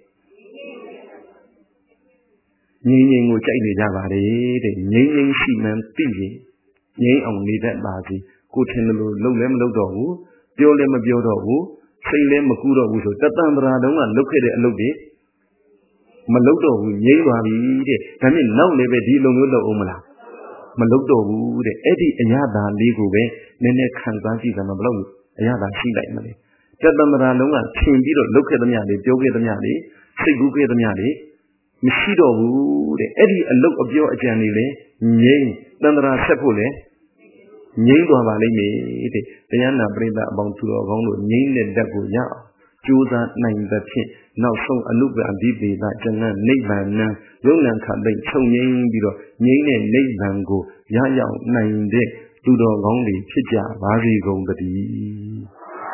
ငြိမ့်ငြိမ့်ကိုကြိုက်နေကြပါတယ်တဲ့ငြိမ့်ငြိမ့်ရှိမှန်းသိရင်ငြိမ့်အောင်နေတတ်ပါစေကိုထင်လို့လုံလည်းမလုံတော့ဘူးပြောလည်းမပြောတော့ဘူးစိတ်လည်းမကူတော့ဘူးဆိုတတန်တရာတုန်းကလုတ်ခဲ့တဲ့အလုပ်တွေမလုတ်တော့ဘူးငြိမ့်သွားပြီတဲ့ဒါနဲ့နောက်လည်းပဲဒီလိုမျိုးလုပ်အောင်မလားမလုတ်တော့ဘူးတဲ့အဲ့ဒီအရာသာလေးကိုပဲနည်းနည်းခံစားကြည့်ကြမှာဘလို့အရာသာရှိလိုက်မလဲတတန်တရာလုံးကထင်ပြီးတော့လုတ်ခဲ့သမျှလေးပြောခဲ့သမျှလေးစိတ်ကူးခဲ့သမျှလေးမရှိတော့ဘူးတဲ့အဲ့ဒီအလုတ်အပြောအကြံတွေလည်းငြိမ့်တန်တရာဆက်ဖို့လည်းငြိမ့်သွားပါလိမ့်မယ်တဲ့တရားနာပရိသတ်အပေါင်းသူတော်ကောင်းတို့ငြိမ့်တဲ့ဓာတ်ကိုရအောင်ကြိုးစားနိုင်တဲ့ဖြင့်နောက်ဆုံးအနုပ္ပန္တိပေသကျန်တဲ့နိဗ္ဗာန်နံယုံနံခတိတ်ချုပ်ငြိမ့်ပြီးတော့ငြိမ့်တဲ့နိဗ္ဗာန်ကိုရရောက်နိုင်တဲ့သူတော်ကောင်းတွေဖြစ်ကြပါစေကုန်သတည်း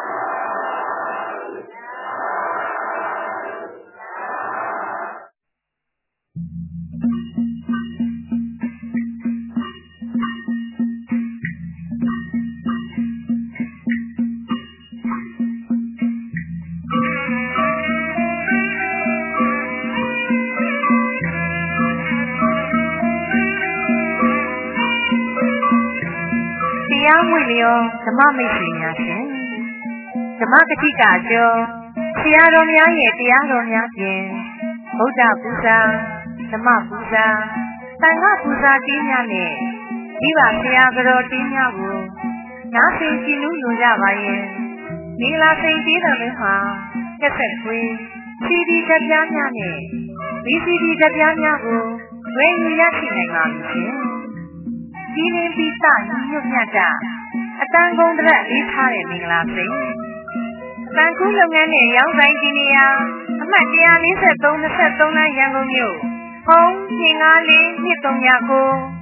ဓမ္မမိတ်ဆွေများရှင်ဓမ္မကတိကအကျော်ဆရာတော်များရဲ့တရားတော်များဖြင့်ဗုဒ္ဓပူဇာဓမ္မပူဇာသံဃာပူဇာတင်းများနဲ့ဒီပါဆရာတော်တင်းများကိုနားဆင်ကြည်နူးလိုကြပါရဲ့မင်္ဂလာစိန်သေးတော်လည်းဟာကက်ဆက်ခွေး စီ ဒီ ဓာတ်ပြားများနဲ့ ဗီ စီ ဒီ ဓာတ်ပြားများကိုဝယ်ယူရရှိနိုင်ပါပြီရှင်ဒီရင်ပိစညီညွတ်မြတ်တာအတန်ကုန်တဲ့လေးထားတဲ့မင်္ဂလာစိန်အတန်ကူးလုပ်ငန်းနဲ့ရောင်းဆိုင်ကြီးနေရာအမှတ်one forty-three 23လမ်းရန်ကုန်မြို့ဖုန်း two five four two three zero